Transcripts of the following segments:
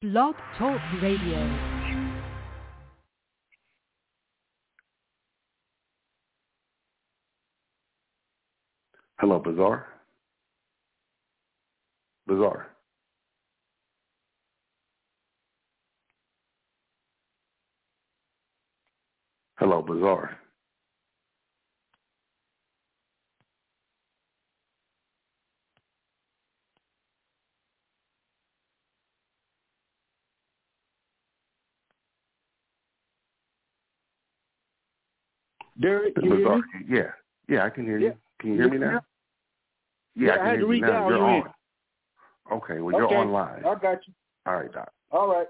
Blog Talk Radio. Hello, Bazaar. Bazaar. Hello, Bazaar. Derek, you hear me? Yeah, I can hear you. Can you hear me now? Yeah, I had to read down. You're on. Okay, well, you're online. I got you. All right, Doc. All right.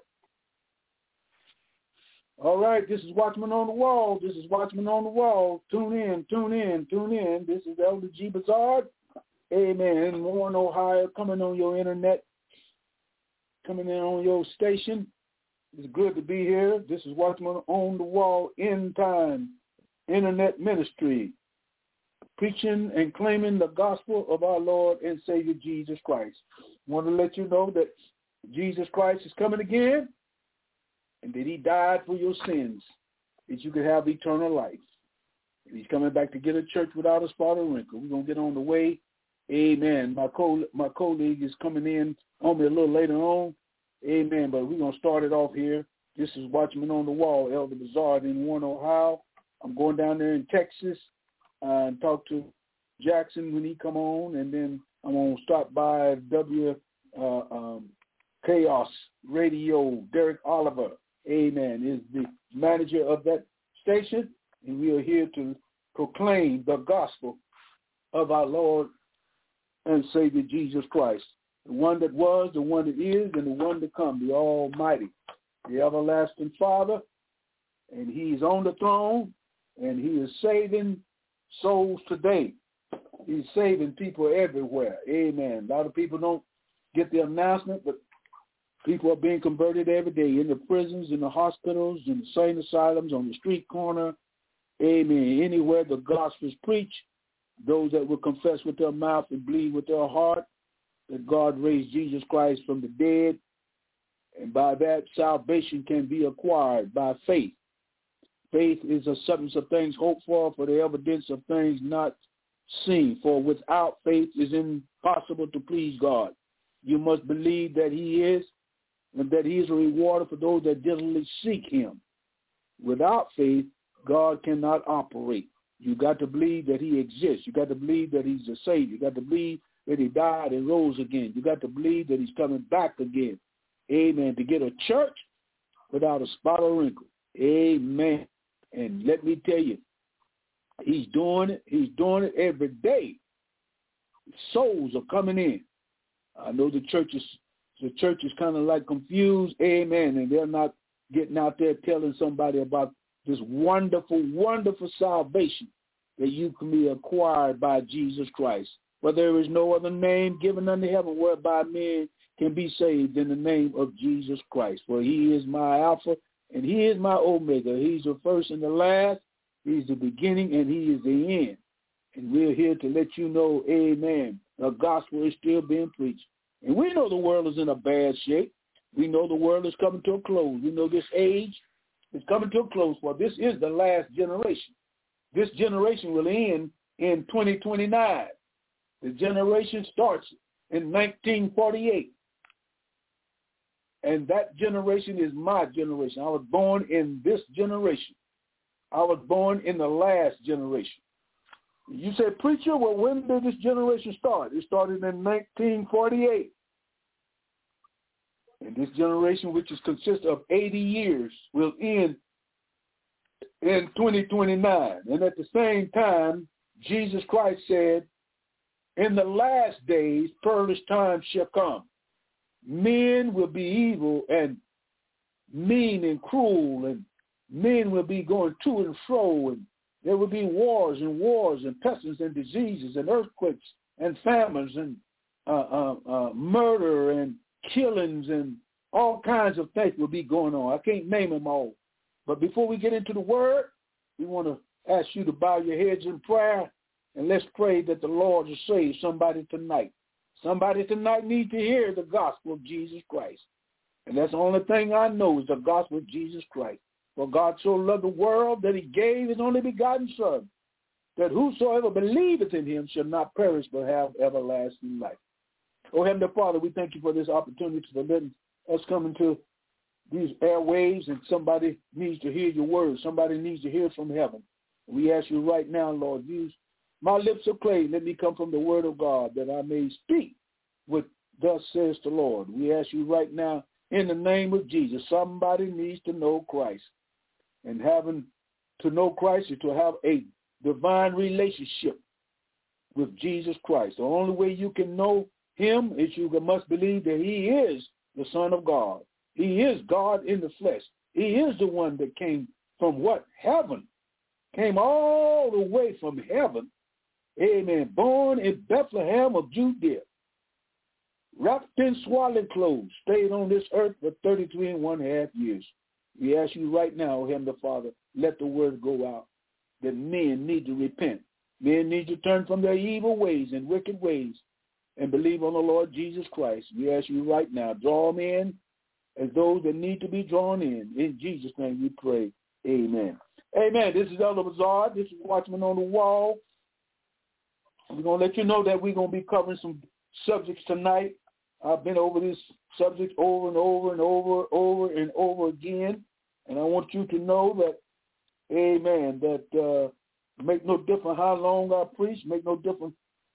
All right, this is Watchman on the Wall. This is Watchman on the Wall. Tune in, tune in, tune in. This is Elder G. Bazaar. Amen. Warren, Ohio, coming on your internet, coming in on your station. It's good to be here. This is Watchman on the Wall, End Time Internet Ministry, preaching and claiming the gospel of our Lord and Savior Jesus Christ. I want to let you know that Jesus Christ is coming again and that he died for your sins, that you could have eternal life. And he's coming back to get a church without a spot or wrinkle. We're going to get on the way. Amen. My colleague is coming in on me a little later on. Amen. But we're going to start it off here. This is Watchman on the Wall, Elder Bazaar in Warren, Ohio. I'm going down there in Texas and talk to Jackson when he come on, and then I'm going to stop by Chaos Radio. Derek Oliver, amen, is the manager of that station, and we are here to proclaim the gospel of our Lord and Savior Jesus Christ, the one that was, the one that is, and the one to come, the Almighty, the everlasting Father, and he's on the throne, and he is saving souls today. He's saving people everywhere. Amen. A lot of people don't get the announcement, but people are being converted every day in the prisons, in the hospitals, in the sane asylums, on the street corner. Amen. Anywhere the gospel is preached, those that will confess with their mouth and believe with their heart that God raised Jesus Christ from the dead, and by that salvation can be acquired by faith. Faith is a substance of things hoped for the evidence of things not seen. For without faith it is impossible to please God. You must believe that he is, and that he is a rewarder for those that diligently seek him. Without faith, God cannot operate. You got to believe that he exists. You got to believe that he's the Savior. You got to believe that he died and rose again. You got to believe that he's coming back again. Amen. To get a church without a spot or wrinkle. Amen. And let me tell you, he's doing it. He's doing it every day. Souls are coming in. I know the church is kind of like confused. Amen. And they're not getting out there telling somebody about this wonderful, wonderful salvation that you can be acquired by Jesus Christ. For there is no other name given under heaven whereby men can be saved in the name of Jesus Christ. For he is my Alpha and he is my Omega. He's the first and the last. He's the beginning and he is the end. And we're here to let you know, amen, the gospel is still being preached. And we know the world is in a bad shape. We know the world is coming to a close. We know this age is coming to a close, for this is the last generation. This generation will end in 2029. The generation starts in 1948. And that generation is my generation. I was born in this generation. I was born in the last generation. You say, preacher, well, when did this generation start? It started in 1948. And this generation, which consists of 80 years, will end in 2029. And at the same time, Jesus Christ said, in the last days, perilous times shall come. Men will be evil and mean and cruel, and men will be going to and fro, and there will be wars and pestilence and diseases and earthquakes and famines and murder and killings and all kinds of things will be going on. I can't name them all. But before we get into the word, we want to ask you to bow your heads in prayer, and let's pray that the Lord will save somebody tonight. Somebody tonight needs to hear the gospel of Jesus Christ. And that's the only thing I know is the gospel of Jesus Christ. For God so loved the world that he gave his only begotten Son, that whosoever believeth in him shall not perish but have everlasting life. Oh, Heavenly Father, we thank you for this opportunity for letting us come into these airwaves, and somebody needs to hear your word. Somebody needs to hear from heaven. We ask you right now, Lord, use my lips of clay. Let me come from the word of God that I may speak what thus says the Lord. We ask you right now in the name of Jesus. Somebody needs to know Christ. And having to know Christ is to have a divine relationship with Jesus Christ. The only way you can know him is you must believe that he is the Son of God. He is God in the flesh. He is the one that came from what? Heaven. Came all the way from heaven. Amen. Born in Bethlehem of Judea. Wrapped in swaddling clothes. Stayed on this earth for 33.5 years. We ask you right now, Heavenly Father, let the word go out that men need to repent. Men need to turn from their evil ways and wicked ways and believe on the Lord Jesus Christ. We ask you right now, draw them in as those that need to be drawn in. In Jesus' name we pray. Amen. Amen. This is Elder Bazaar. This is Watchman on the Wall. We're going to let you know that we're going to be covering some subjects tonight. I've been over this subject over and over and over again. And I want you to know that, amen, that make no difference how long I preach, make no difference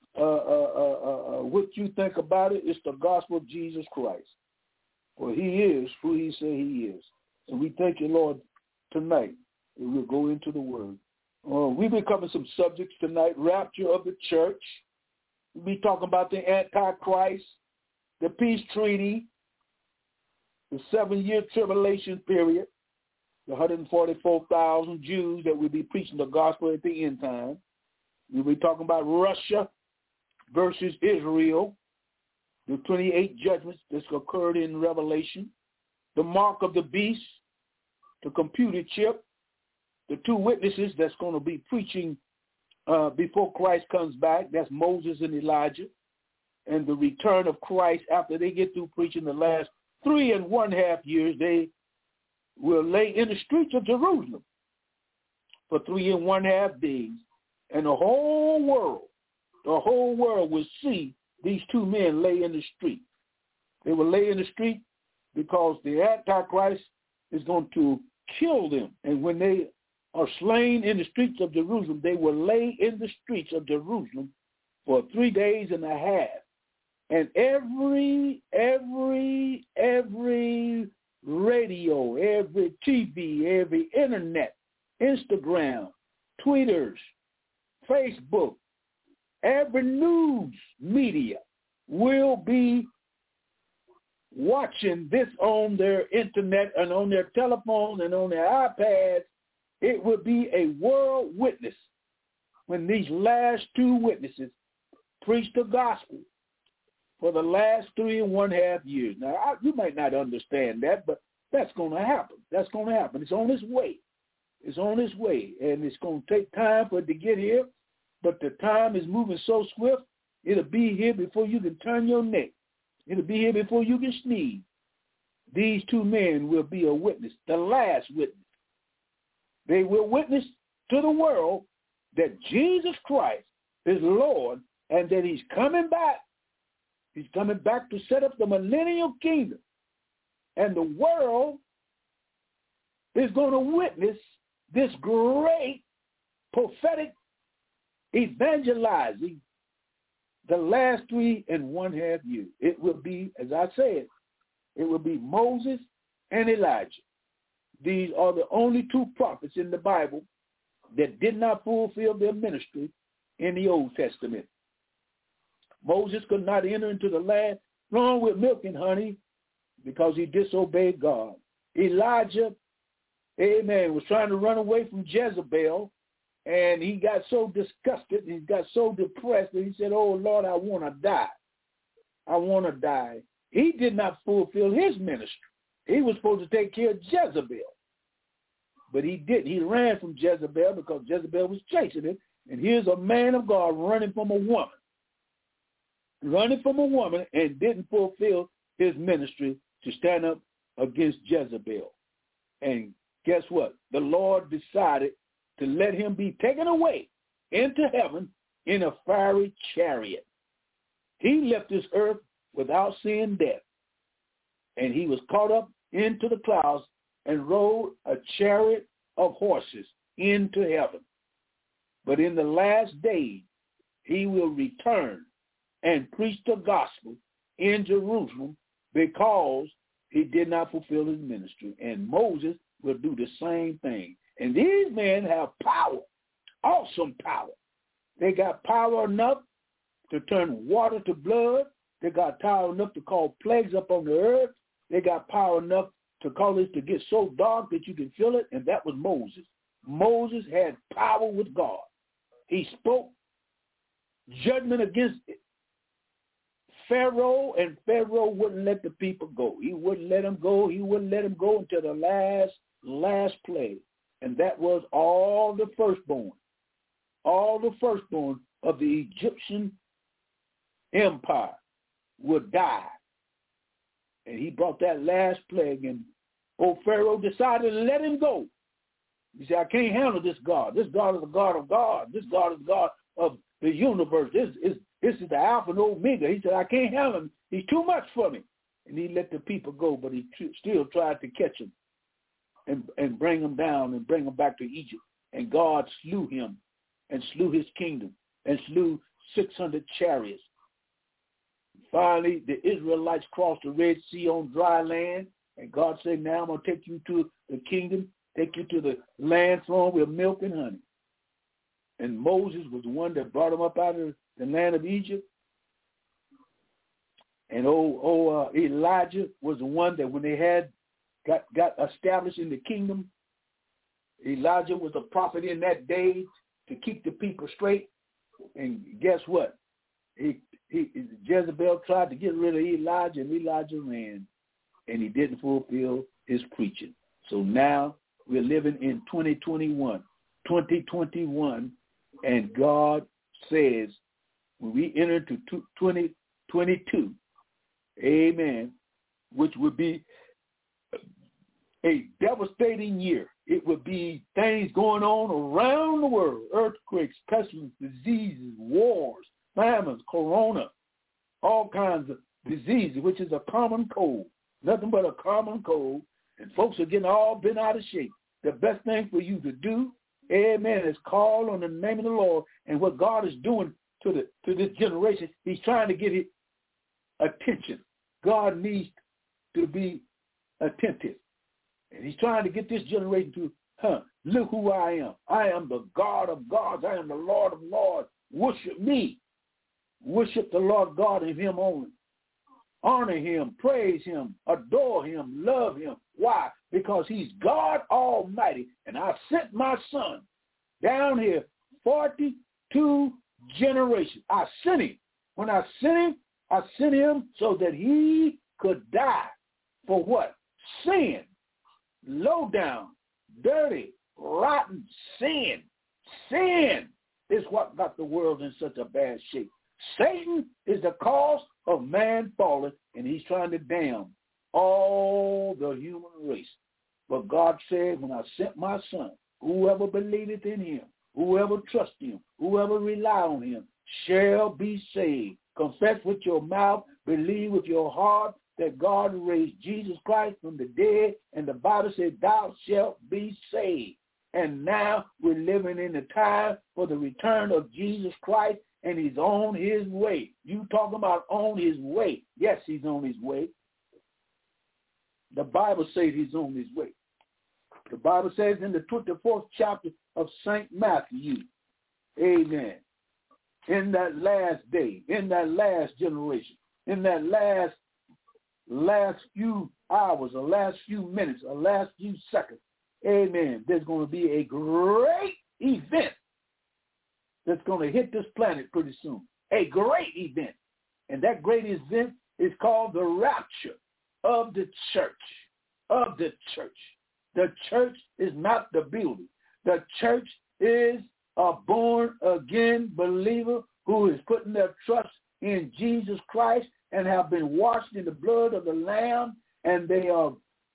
what you think about it. It's the gospel of Jesus Christ. For he is who he said he is. And we thank you, Lord, tonight. And we'll go into the word. We've been covering some subjects tonight. Rapture of the church. We'll be talking about the Antichrist, the peace treaty, the 7-year tribulation period, the 144,000 Jews that will be preaching the gospel at the end time. We'll be talking about Russia versus Israel, the 28 judgments that's occurred in Revelation, the mark of the beast, the computer chip, the 2 witnesses that's going to be preaching before Christ comes back. That's Moses and Elijah. And the return of Christ after they get through preaching the last 3.5 years, they will lay in the streets of Jerusalem for 3.5 days. And the whole world will see these 2 men lay in the street. They will lay in the street because the Antichrist is going to kill them. And when they are slain in the streets of Jerusalem, they will lay in the streets of Jerusalem for 3.5 days. And every radio, every TV, every internet, Instagram, Twitters, Facebook, every news media will be watching this on their internet and on their telephones and on their iPads. It will be a world witness when these last 2 witnesses preach the gospel for the last 3.5 years. Now, you might not understand that, but that's going to happen. That's going to happen. It's on its way. It's on its way, and it's going to take time for it to get here, but the time is moving so swift, it'll be here before you can turn your neck. It'll be here before you can sneeze. These 2 men will be a witness, the last witness. They will witness to the world that Jesus Christ is Lord and that he's coming back. He's coming back to set up the millennial kingdom. And the world is going to witness this great prophetic evangelizing the last 3.5 years. It will be, as I said, it will be Moses and Elijah. These are the only 2 prophets in the Bible that did not fulfill their ministry in the Old Testament. Moses could not enter into the land flowing with milk and honey because he disobeyed God. Elijah, amen, was trying to run away from Jezebel, and he got so disgusted, he got so depressed that he said, oh, Lord, I want to die. I want to die. He did not fulfill his ministry. He was supposed to take care of Jezebel, but he didn't. He ran from Jezebel because Jezebel was chasing him, and here's a man of God running from a woman and didn't fulfill his ministry to stand up against Jezebel. And guess what? The Lord decided to let him be taken away into heaven in a fiery chariot. He left this earth without seeing death. And he was caught up into the clouds and rode a chariot of horses into heaven. But in the last days, he will return and preach the gospel in Jerusalem because he did not fulfill his ministry. And Moses will do the same thing. And these men have power, awesome power. They got power enough to turn water to blood. They got power enough to call plagues up on the earth. They got power enough to cause it to get so dark that you can feel it, and that was Moses. Moses had power with God. He spoke judgment against Pharaoh, and Pharaoh wouldn't let the people go. He wouldn't let them go. He wouldn't let them go until the last plague, and that was all the firstborn. All the firstborn of the Egyptian empire would die. And he brought that last plague, and old Pharaoh decided to let him go. He said, I can't handle this God. This God is the God of God. This God is the God of the universe. This is the Alpha and Omega. He said, I can't handle him. He's too much for me. And he let the people go, but he still tried to catch him and bring him down and bring him back to Egypt. And God slew him and slew his kingdom and slew 600 chariots. Finally, the Israelites crossed the Red Sea on dry land, and God said, now I'm going to take you to the kingdom, take you to the land flowing with milk and honey. And Moses was the one that brought them up out of the land of Egypt. And Elijah was the one that when they got established in the kingdom, Elijah was a prophet in that day to keep the people straight. And guess what? Jezebel tried to get rid of Elijah, and Elijah ran, and he didn't fulfill his preaching. So now we're living in 2021, and God says when we enter into 2022, amen, which would be a devastating year. It would be things going on around the world, earthquakes, pestilence, diseases, wars, famines, corona, all kinds of diseases, which is a common cold, nothing but a common cold, and folks are getting all bent out of shape. The best thing for you to do, amen, is call on the name of the Lord, and what God is doing to this generation, he's trying to get it attention. God needs to be attentive, and he's trying to get this generation to, look who I am. I am the God of gods. I am the Lord of lords. Worship me. Worship the Lord God and him only. Honor him, praise him, adore him, love him. Why? Because he's God Almighty, and I sent my son down here 42 generations. I sent him. When I sent him so that he could die for what? Sin. Low down, dirty, rotten sin. Sin is what got the world in such a bad shape. Satan is the cause of man falling, and he's trying to damn all the human race. But God said, when I sent my son, whoever believeth in him, whoever trusts him, whoever rely on him, shall be saved. Confess with your mouth, believe with your heart that God raised Jesus Christ from the dead, and the Bible said, thou shalt be saved. And now we're living in the time for the return of Jesus Christ, and he's on his way. You talking about on his way. Yes, he's on his way. The Bible says he's on his way. The Bible says in the 24th chapter of St. Matthew, amen, in that last day, in that last generation, in that last few hours, or last few minutes, or last few seconds, amen, there's going to be a great event that's going to hit this planet pretty soon. A great event. And that great event is called the rapture of the church. Of the church. The church is not the building. The church is a born-again believer who is putting their trust in Jesus Christ and have been washed in the blood of the Lamb, and they are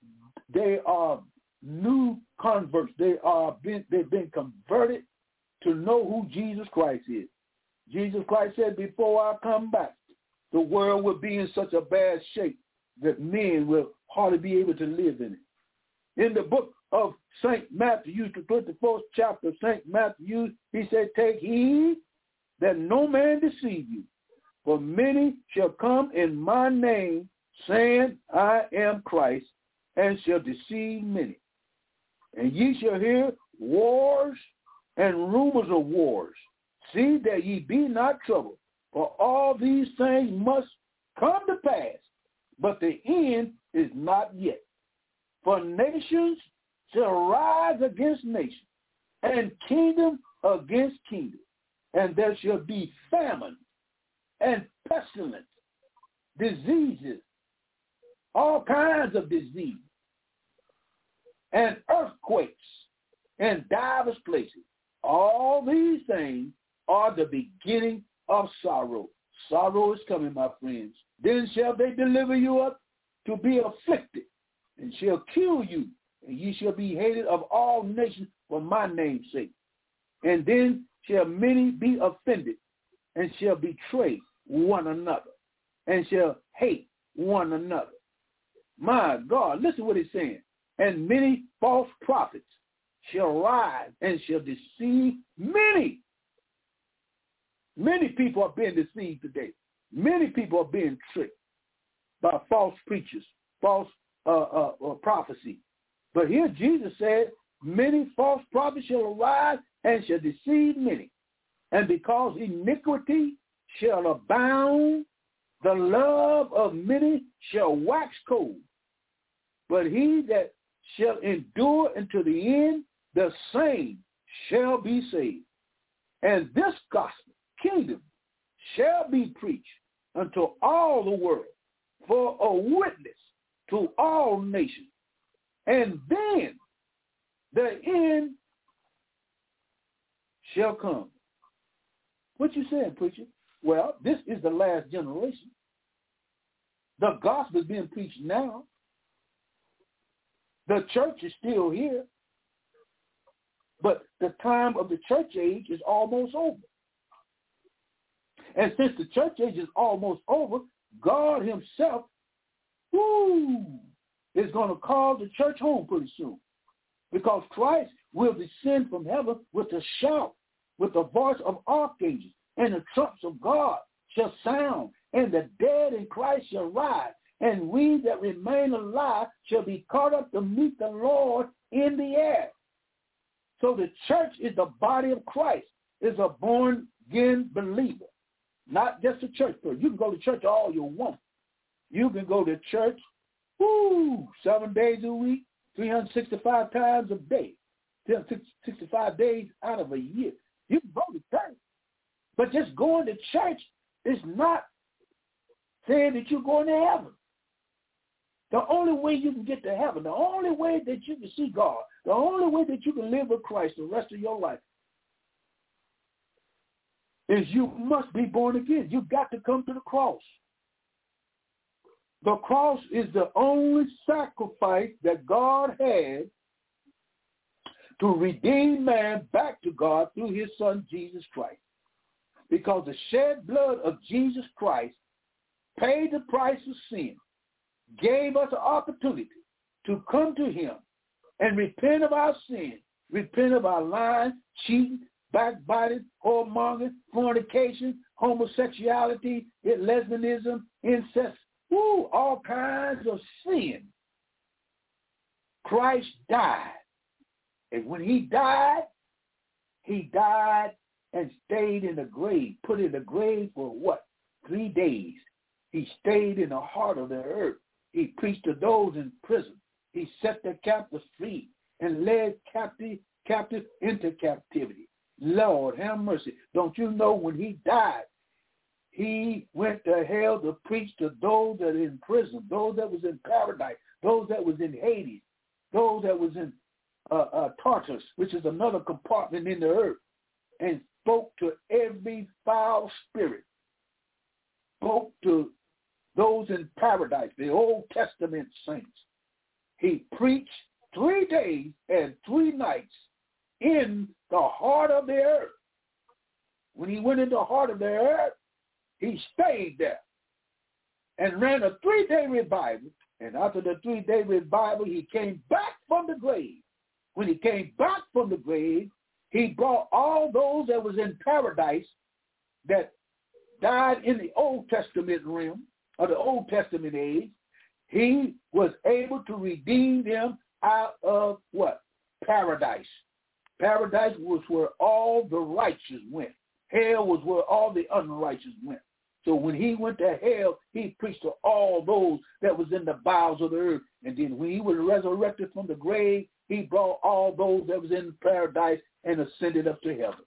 they are new converts. They've been converted to know who Jesus Christ is. Jesus Christ said, before I come back, the world will be in such a bad shape that men will hardly be able to live in it. In the book of St. Matthew, the 24th chapter of St. Matthew, he said, take heed that no man deceive you, for many shall come in my name, saying, I am Christ, and shall deceive many. And ye shall hear wars and rumors of wars. See that ye be not troubled, for all these things must come to pass, but the end is not yet. For nations shall rise against nation, and kingdom against kingdom, and there shall be famine and pestilence, diseases, all kinds of disease, and earthquakes in divers places. All these things are the beginning of sorrow. Sorrow is coming, my friends. Then shall they deliver you up to be afflicted, and shall kill you, and ye shall be hated of all nations for my name's sake. And then shall many be offended, and shall betray one another, and shall hate one another. My God, listen what he's saying. And many false prophets shall rise and shall deceive many. Many people are being deceived today. Many people are being tricked by false preachers, false prophecy. But here Jesus said, many false prophets shall arise and shall deceive many. And because iniquity shall abound, the love of many shall wax cold. But he that shall endure unto the end, the same shall be saved. And this gospel kingdom shall be preached unto all the world for a witness to all nations. And then the end shall come. What you saying, preacher? Well, this is the last generation. The gospel is being preached now. The church is still here. But the time of the church age is almost over. And since the church age is almost over, God himself, is going to call the church home pretty soon. Because Christ will descend from heaven with a shout, with the voice of archangels, and the trumps of God shall sound, and the dead in Christ shall rise, and we that remain alive shall be caught up to meet the Lord in the air. So the church is the body of Christ, is a born-again believer, not just a church person. You can go to church all you want. You can go to church 7 days a week, 365 times a day, 365 days out of a year. You can go to church. But just going to church is not saying that you're going to heaven. The only way you can get to heaven, the only way that you can see God, the only way that you can live with Christ the rest of your life is you must be born again. You've got to come to the cross. The cross is the only sacrifice that God had to redeem man back to God through his son, Jesus Christ. Because the shed blood of Jesus Christ paid the price of sin, gave us an opportunity to come to him and repent of our sin, repent of our lying, cheating, backbiting, whoremongering, fornication, homosexuality, lesbianism, incest, all kinds of sin. Christ died. And when he died and stayed in the grave, put in the grave for what? 3 days. He stayed in the heart of the earth. He preached to those in prison. He set the captives free and led captive into captivity. Lord, have mercy. Don't you know when he died, he went to hell to preach to those that are in prison, those that was in paradise, those that was in Hades, those that was in Tartarus, which is another compartment in the earth, and spoke to every foul spirit, spoke to those in paradise, the Old Testament saints, he preached 3 days and 3 nights in the heart of the earth. When he went into the heart of the earth, he stayed there and ran a 3-day revival. And after the 3-day revival, he came back from the grave. When he came back from the grave, he brought all those that was in paradise that died in the Old Testament realm, or the Old Testament age. He was able to redeem them out of what? Paradise. Paradise was where all the righteous went. Hell was where all the unrighteous went. So when he went to hell, he preached to all those that was in the bowels of the earth. And then when he was resurrected from the grave, he brought all those that was in paradise and ascended up to heaven.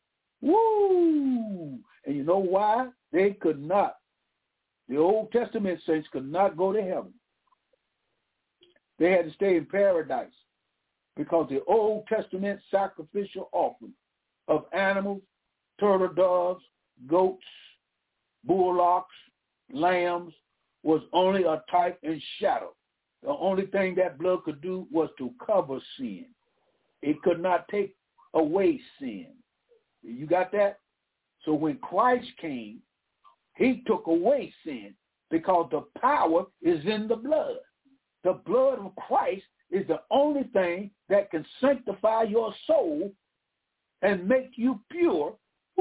Woo! And you know why? They could not. The Old Testament saints could not go to heaven. They had to stay in paradise because the Old Testament sacrificial offering of animals, turtle doves, goats, bullocks, lambs was only a type and shadow. The only thing that blood could do was to cover sin. It could not take away sin. You got that? So when Christ came, he took away sin because the power is in the blood. The blood of Christ is the only thing that can sanctify your soul and make you pure,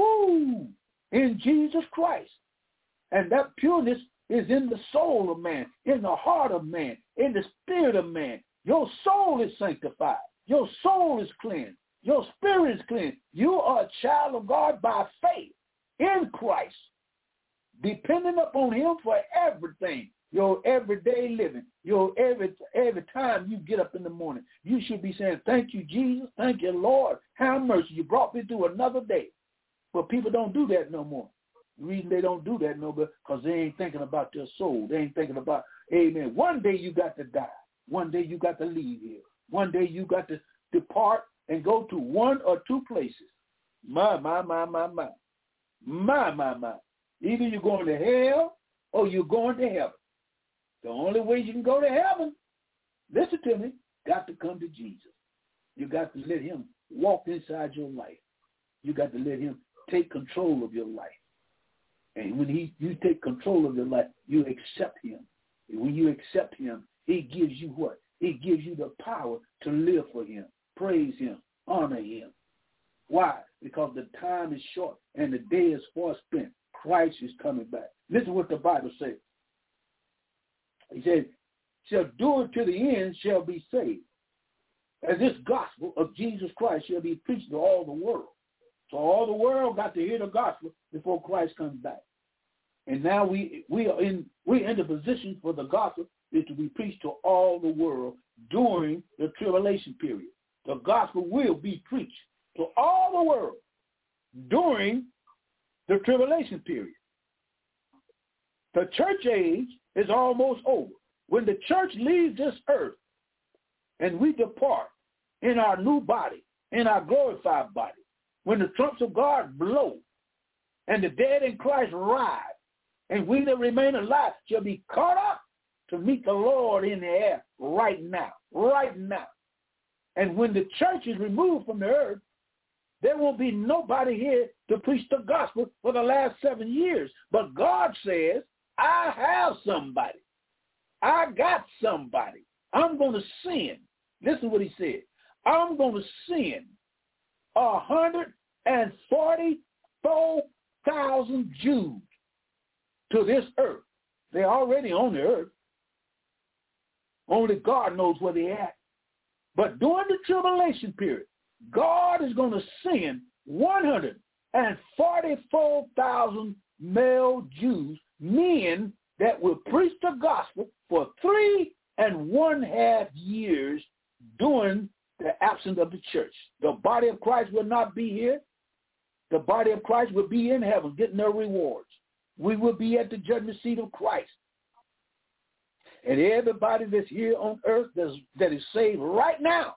in Jesus Christ. And that pureness is in the soul of man, in the heart of man, in the spirit of man. Your soul is sanctified. Your soul is cleansed. Your spirit is cleansed. You are a child of God by faith in Christ, depending upon him for everything. Your everyday living, your every time you get up in the morning, you should be saying, thank you, Jesus. Thank you, Lord. Have mercy. You brought me through another day. But people don't do that no more. The reason they don't do that no more because they ain't thinking about their soul. They ain't thinking about, amen, one day you got to die. One day you got to leave here. One day you got to depart and go to 1 or 2 places. My. Either you're going to hell or you're going to heaven. The only way you can go to heaven, listen to me, got to come to Jesus. You got to let him walk inside your life. You got to let him take control of your life. And when you take control of your life, you accept him. And when you accept him, he gives you what? He gives you the power to live for him, praise him, honor him. Why? Because the time is short and the day is far spent. Christ is coming back. Listen what the Bible says. He said, shall do it to the end shall be saved. And this gospel of Jesus Christ shall be preached to all the world. So all the world got to hear the gospel before Christ comes back. And now we're in the position for the gospel is to be preached to all the world during the tribulation period. The gospel will be preached to all the world during the tribulation period. The church age is almost over. When the church leaves this earth and we depart in our new body, in our glorified body, when the trumps of God blow and the dead in Christ rise, and we that remain alive shall be caught up to meet the Lord in the air right now. And when the church is removed from the earth, there will be nobody here to preach the gospel for the last 7 years. But God says, I have somebody. I got somebody. I'm going to send. Listen what he said. I'm going to send 144,000 Jews to this earth. They're already on the earth. Only God knows where they're at. But during the tribulation period, God is going to send 144,000 male Jews, men that will preach the gospel for 3.5 years during the absence of the church. The body of Christ will not be here. The body of Christ will be in heaven getting their rewards. We will be at the judgment seat of Christ. And everybody that's here on earth that is saved right now,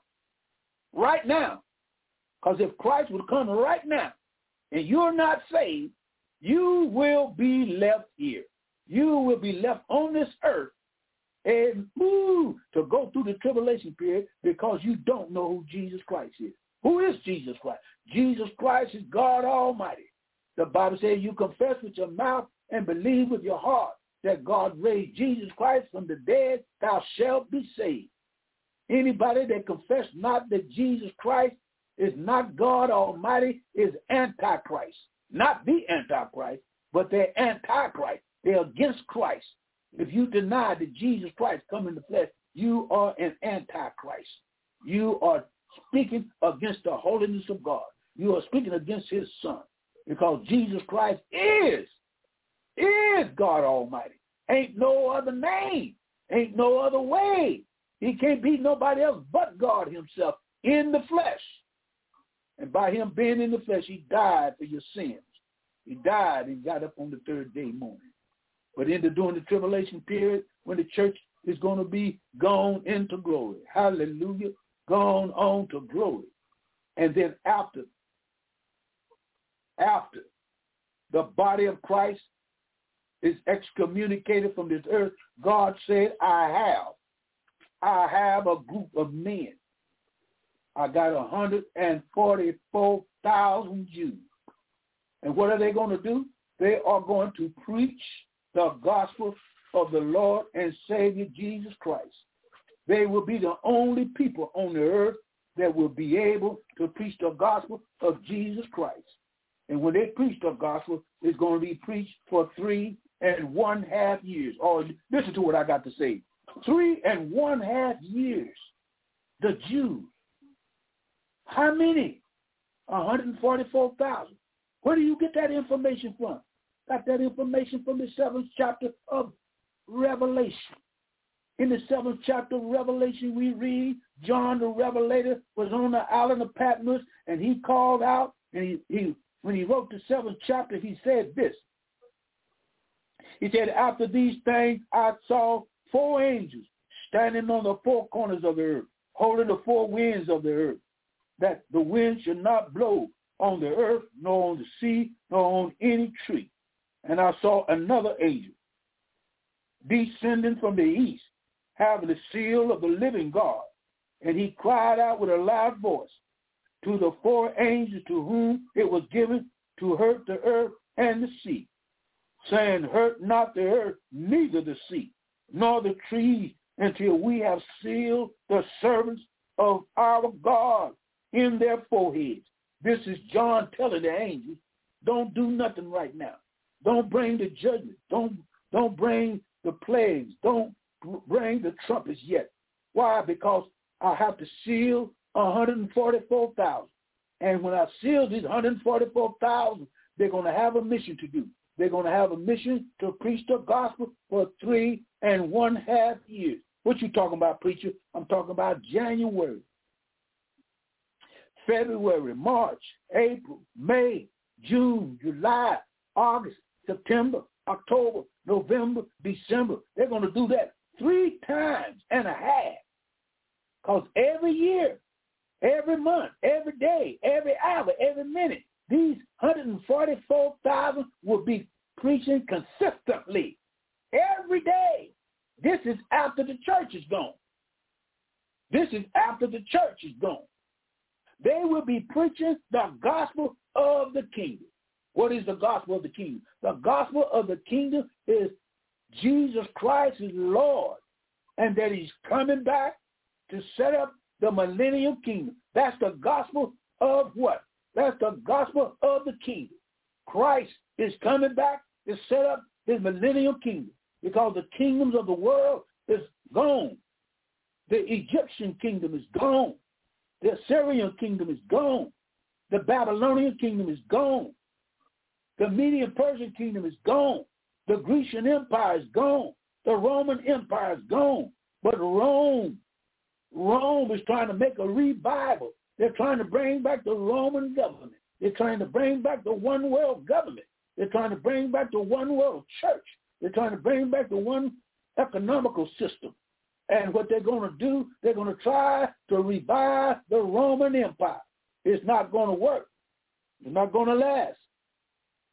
because if Christ would come right now and you're not saved, you will be left here. You will be left on this earth and move to go through the tribulation period because you don't know who Jesus Christ is. Who is Jesus Christ? Jesus Christ is God Almighty. The Bible says you confess with your mouth and believe with your heart that God raised Jesus Christ from the dead, thou shalt be saved. Anybody that confess not that Jesus Christ is not God Almighty is Antichrist. Not the Antichrist, but they're Antichrist. They're against Christ. If you deny that Jesus Christ come in the flesh, you are an Antichrist. You are speaking against the holiness of God. You are speaking against his son. Because Jesus Christ is God Almighty. Ain't no other name. Ain't no other way. He can't be nobody else but God himself in the flesh. And by him being in the flesh, he died for your sins. He died and got up on the third day morning. But during the tribulation period, when the church is going to be gone into glory. Hallelujah. Gone on to glory. And then after the body of Christ is excommunicated from this earth, God said, I have a group of men. I got 144,000 Jews. And what are they going to do? They are going to preach the gospel of the Lord and Savior Jesus Christ. They will be the only people on the earth that will be able to preach the gospel of Jesus Christ. And when they preach the gospel, it's going to be preached for 3.5 years. Oh, listen to what I got to say. 3.5 years. The Jews. How many? 144,000. Where do you get that information from? Got that information from the 7th chapter of Revelation. In the 7th chapter of Revelation, we read John the Revelator was on the island of Patmos, and he called out, and when he wrote the 7th chapter, he said this. He said, after these things, I saw 4 angels standing on the 4 corners of the earth, holding the 4 winds of the earth, that the wind should not blow on the earth, nor on the sea, nor on any tree. And I saw another angel descending from the east, having the seal of the living God. And he cried out with a loud voice to the 4 angels to whom it was given to hurt the earth and the sea, saying, hurt not the earth, neither the sea, nor the trees, until we have sealed the servants of our God in their foreheads. This is John telling the angels, don't do nothing right now. Don't bring the judgment. Don't bring the plagues. Don't bring the trumpets yet. Why? Because I have to seal 144,000. And when I seal these 144,000, they're going to have a mission to do. They're going to have a mission to preach the gospel for 3.5 years. What you talking about, preacher? I'm talking about January, February, March, April, May, June, July, August, September, October, November, December. They're going to do that 3.5 times. Because every year, every month, every day, every hour, every minute, these 144,000 will be preaching consistently every day. This is after the church is gone. This is after the church is gone. They will be preaching the gospel of the kingdom. What is the gospel of the kingdom? The gospel of the kingdom is Jesus Christ is Lord, and that he's coming back to set up the millennial kingdom. That's the gospel of what? That's the gospel of the kingdom. Christ is coming back to set up his millennial kingdom, because the kingdoms of the world is gone. The Egyptian kingdom is gone. The Assyrian kingdom is gone. The Babylonian kingdom is gone. The Median Persian kingdom is gone. The Grecian Empire is gone. The Roman Empire is gone. But Rome is trying to make a revival. They're trying to bring back the Roman government. They're trying to bring back the one world government. They're trying to bring back the one world church. They're trying to bring back the one economical system. And what they're going to do, they're going to try to revive the Roman Empire. It's not going to work. It's not going to last.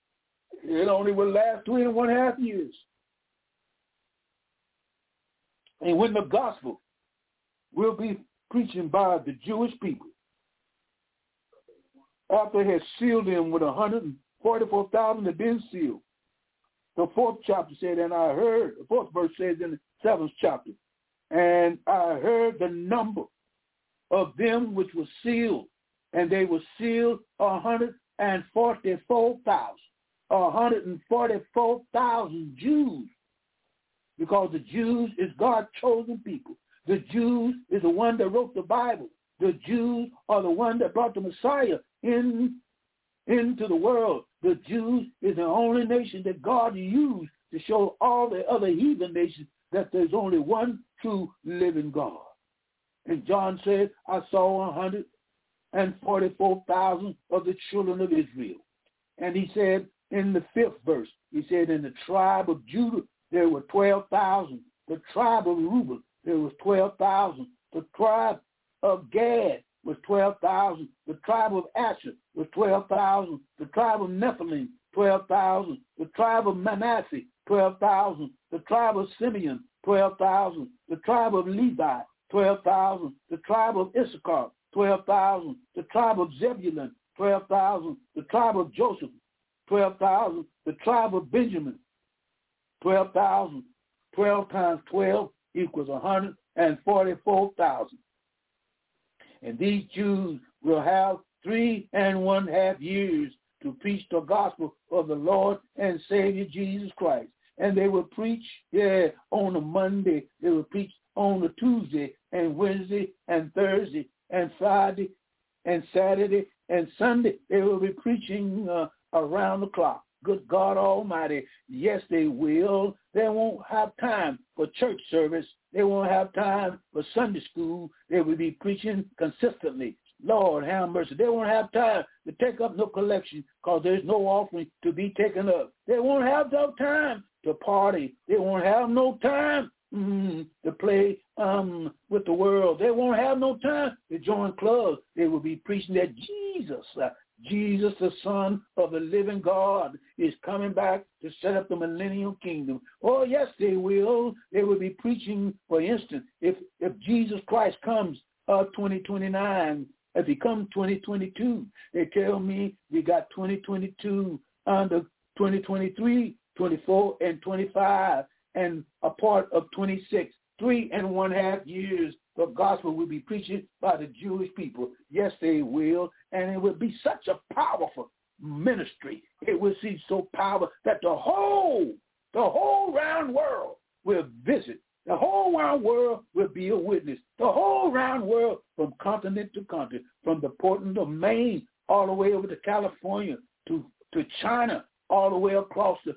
It only will last 3.5 years. And when the gospel will be preaching by the Jewish people, after he had sealed them with 144,000 had been sealed. The fourth chapter said, and I heard, the fourth verse says in the seventh chapter, and I heard the number of them which were sealed, and they were sealed 144,000 Jews, because the Jews is God's chosen people. The Jews is the one that wrote the Bible. The Jews are the one that brought the Messiah into the world. The Jews is the only nation that God used to show all the other heathen nations that there's only one true living God. And John said, I saw 144,000 of the children of Israel. And he said in the fifth verse, he said, in the tribe of Judah, there were 12,000. The tribe of Reuben, there was 12,000. The tribe of Gad was 12,000. The tribe of Asher was 12,000. The tribe of Nephilim, 12,000. The tribe of Manasseh, 12,000. The tribe of Simeon, 12,000. The tribe of Levi, 12,000. The tribe of Issachar, 12,000. The tribe of Zebulun, 12,000. The tribe of Joseph, 12,000. The tribe of Benjamin, 12,000. 12 times 12 equals 144,000. And these Jews will have 3.5 years to preach the gospel of the Lord and Savior Jesus Christ. And they will preach on a Monday. They will preach on a Tuesday and Wednesday and Thursday and Friday and Saturday and Sunday. They will be preaching around the clock. Good God Almighty. Yes, they will. They won't have time for church service. They won't have time for Sunday school. They will be preaching consistently. Lord, have mercy. They won't have time to take up no collection because there's no offering to be taken up. They won't have no time to party. They won't have no time to play with the world. They won't have no time to join clubs. They will be preaching that Jesus, Jesus, the Son of the living God, is coming back to set up the millennial kingdom. Oh, yes, they will. They will be preaching, for instance, if Jesus Christ comes 2029, if he comes 2022, they tell me we got 2022 under 2023, 24, and 25, and a part of 26, 3.5 years. The gospel will be preached by the Jewish people. Yes, they will. And it will be such a powerful ministry. It will see so powerful that the whole round world will visit. The whole round world will be a witness. The whole round world, from continent to continent, from the Portland of Maine all the way over to California to China, all the way across the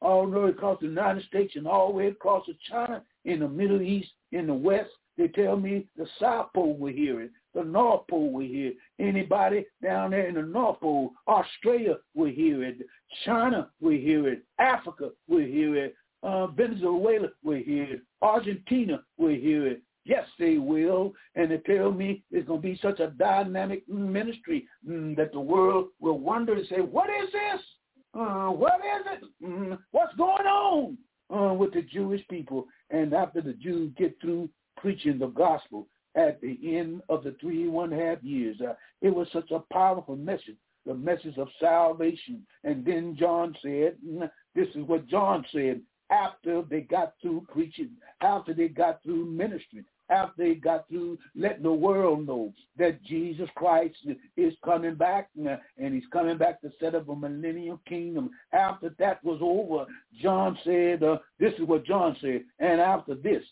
United States and all the way across to China, in the Middle East, in the West. They tell me the South Pole will hear it. The North Pole will hear it. Anybody down there in the North Pole, Australia will hear it. China will hear it. Africa will hear it. Venezuela will hear it. Argentina will hear it. Yes, they will. And they tell me it's going to be such a dynamic ministry that the world will wonder and say, what is this? What is it? What's going on with the Jewish people? And after the Jews get through preaching the gospel at the end of the 3.5 years, it was such a powerful message, the message of salvation. And then John said, this is what John said, after they got through preaching, after they got through ministry, after they got through letting the world know that Jesus Christ is coming back, and he's coming back to set up a millennial kingdom. After that was over, John said, this is what John said, and after this,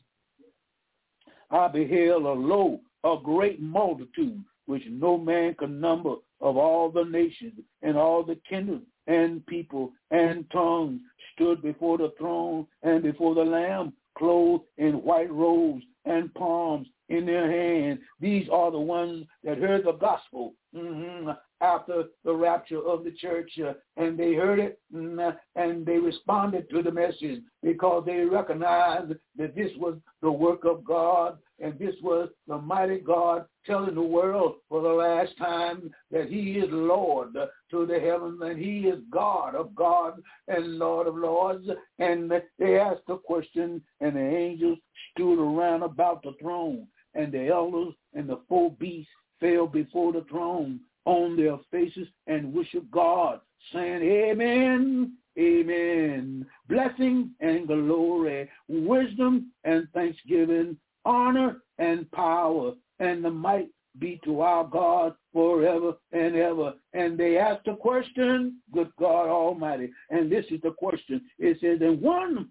I beheld a great multitude, which no man can number, of all the nations and all the kindreds and people and tongues, stood before the throne and before the Lamb, clothed in white robes and palms in their hand. These are the ones that heard the gospel after the rapture of the church, and they heard it, and they responded to the message because they recognized that this was the work of God, and this was the mighty God telling the world for the last time that he is Lord to the heavens, and he is God of gods and Lord of lords. And they asked the question, and the angels stood around about the throne, and the elders and the four beasts fell before the throne on their faces and worshiped God, saying, Amen, amen. Blessing and glory, wisdom and thanksgiving, honor and power, and the might be to our God forever and ever. And they asked a question, good God Almighty, and this is the question. It says, and one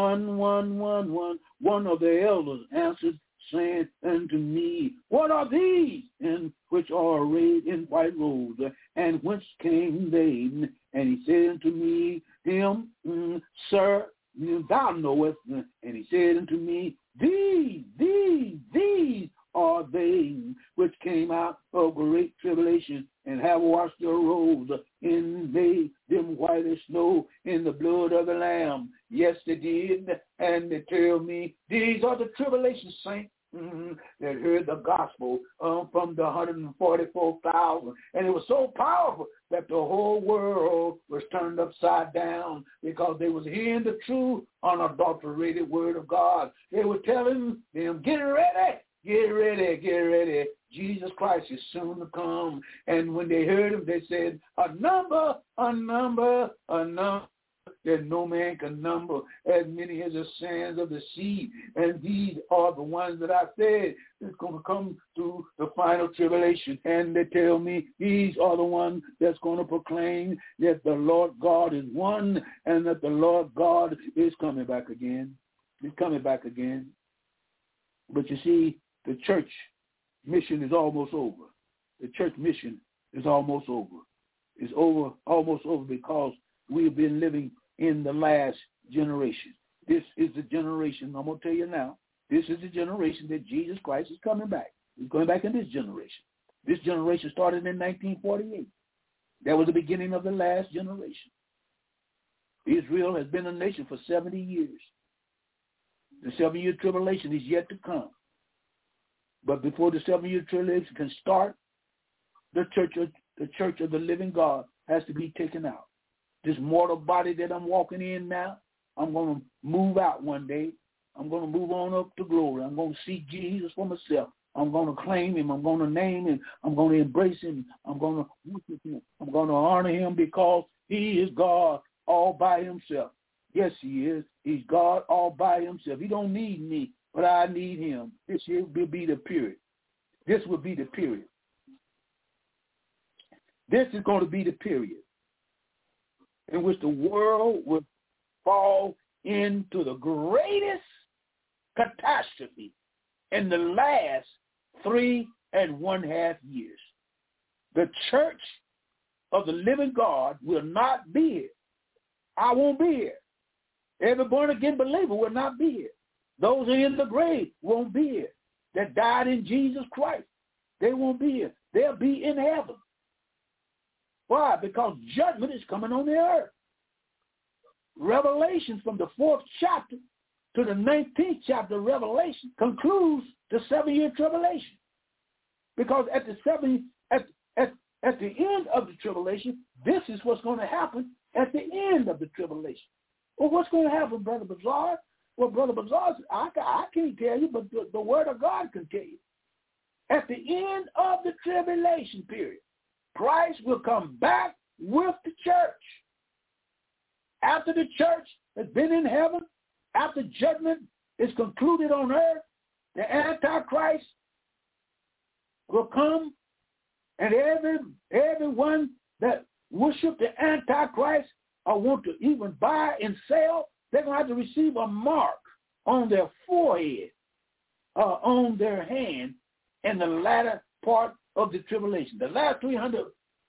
of the elders answered, saying unto me, what are these in which are arrayed in white robes, and whence came they? And he said unto me, him, sir, thou knowest. And he said unto me, these are they which came out of great tribulation, and have washed their robes in them white as snow in the blood of the Lamb. Yes, they did. And they tell me, these are the tribulation saints that heard the gospel from the 144,000. And it was so powerful that the whole world was turned upside down because they was hearing the true, unadulterated word of God. They were telling them, get ready. Get ready, get ready. Jesus Christ is soon to come. And when they heard him, they said, a number that no man can number, as many as the sands of the sea. And these are the ones that I said is going to come through the final tribulation. And they tell me these are the ones that's going to proclaim that the Lord God is one, and that the Lord God is coming back again. He's coming back again. But you see, the church mission is almost over. The church mission is almost over. It's over, almost over, because we've been living in the last generation. This is the generation, I'm going to tell you now, this is the generation that Jesus Christ is coming back. He's going back in this generation. This generation started in 1948. That was the beginning of the last generation. Israel has been a nation for 70 years. The 7-year tribulation is yet to come. But before the 7-year tribulation can start, the church of the living God has to be taken out. This mortal body that I'm walking in now, I'm going to move out one day. I'm going to move on up to glory. I'm going to see Jesus for myself. I'm going to claim him. I'm going to name him. I'm going to embrace him. I'm going to worship him. I'm going to honor him because he is God all by himself. Yes, he is. He's God all by himself. He don't need me, but I need him. This here will be the period. This will be the period. This is going to be the period in which the world will fall into the greatest catastrophe in the last 3.5 years. The church of the living God will not be here. I won't be here. Every born-again believer will not be here. Those who are in the grave won't be here. That died in Jesus Christ, they won't be here. They'll be in heaven. Why? Because judgment is coming on the earth. Revelation from the 4th chapter to the 19th chapter of Revelation concludes the 7-year tribulation. Because at the end of the tribulation, this is what's going to happen at the end of the tribulation. Well, what's going to happen, Brother Bazaar? Well, Brother Bazaar, I can't tell you, but the Word of God can tell you. At the end of the tribulation period, Christ will come back with the church. After the church has been in heaven, after judgment is concluded on earth, the Antichrist will come, and everyone that worship the Antichrist or want to even buy and sell, they're going to have to receive a mark on their forehead, on their hand, in the latter part of the tribulation. The last 3.5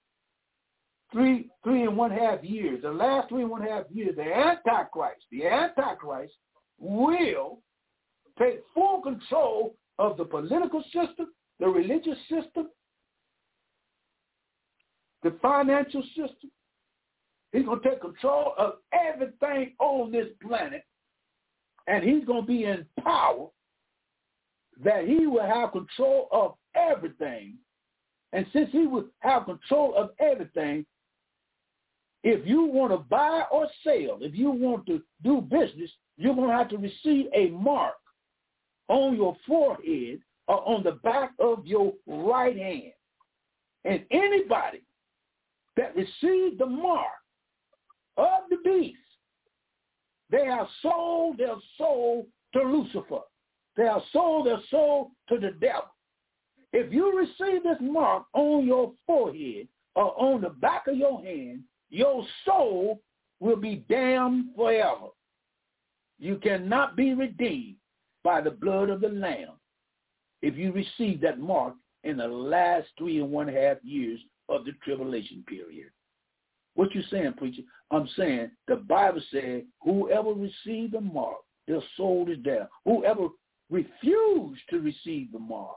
years, the last 3.5 years, the Antichrist will take full control of the political system, the religious system, the financial system. He's going to take control of everything on this planet, and he's going to be in power that he will have control of everything. And since he will have control of everything, if you want to buy or sell, if you want to do business, you're going to have to receive a mark on your forehead or on the back of your right hand. And anybody that received the mark of the beast, they have sold their soul to Lucifer. They have sold their soul to the devil. If you receive this mark on your forehead or on the back of your hand, your soul will be damned forever. You cannot be redeemed by the blood of the Lamb if you receive that mark in the last 3.5 years of the tribulation period. What you saying, preacher? I'm saying the Bible said whoever received the mark, their soul is down. Whoever refused to receive the mark,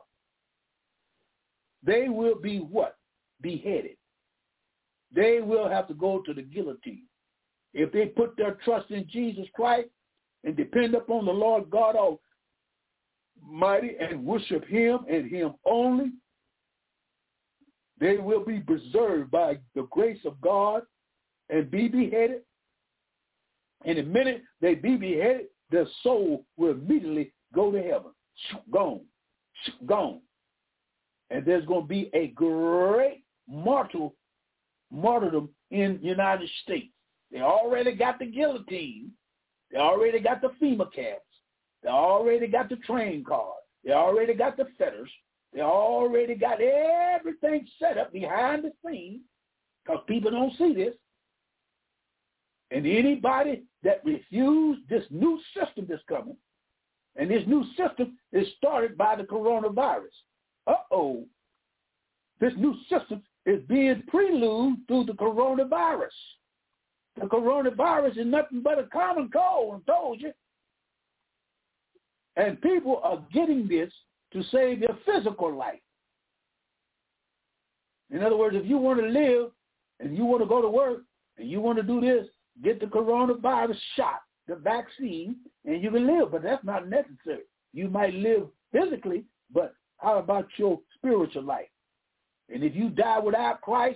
they will be what? Beheaded. They will have to go to the guillotine. If they put their trust in Jesus Christ and depend upon the Lord God Almighty and worship him and him only, they will be preserved by the grace of God and be beheaded. And the minute they be beheaded, their soul will immediately go to heaven. Gone. Gone. And there's going to be a great martyrdom in the United States. They already got the guillotine. They already got the FEMA camps. They already got the train cars. They already got the fetters. They already got everything set up behind the scenes because people don't see this. And anybody that refused this new system that's coming, and this new system is started by the coronavirus. This new system is being prelude through the coronavirus. The coronavirus is nothing but a common cold, I told you. And people are getting this to save their physical life. In other words, if you want to live and you want to go to work and you want to do this, get the coronavirus shot, the vaccine, and you can live. But that's not necessary. You might live physically, but how about your spiritual life? And if you die without Christ,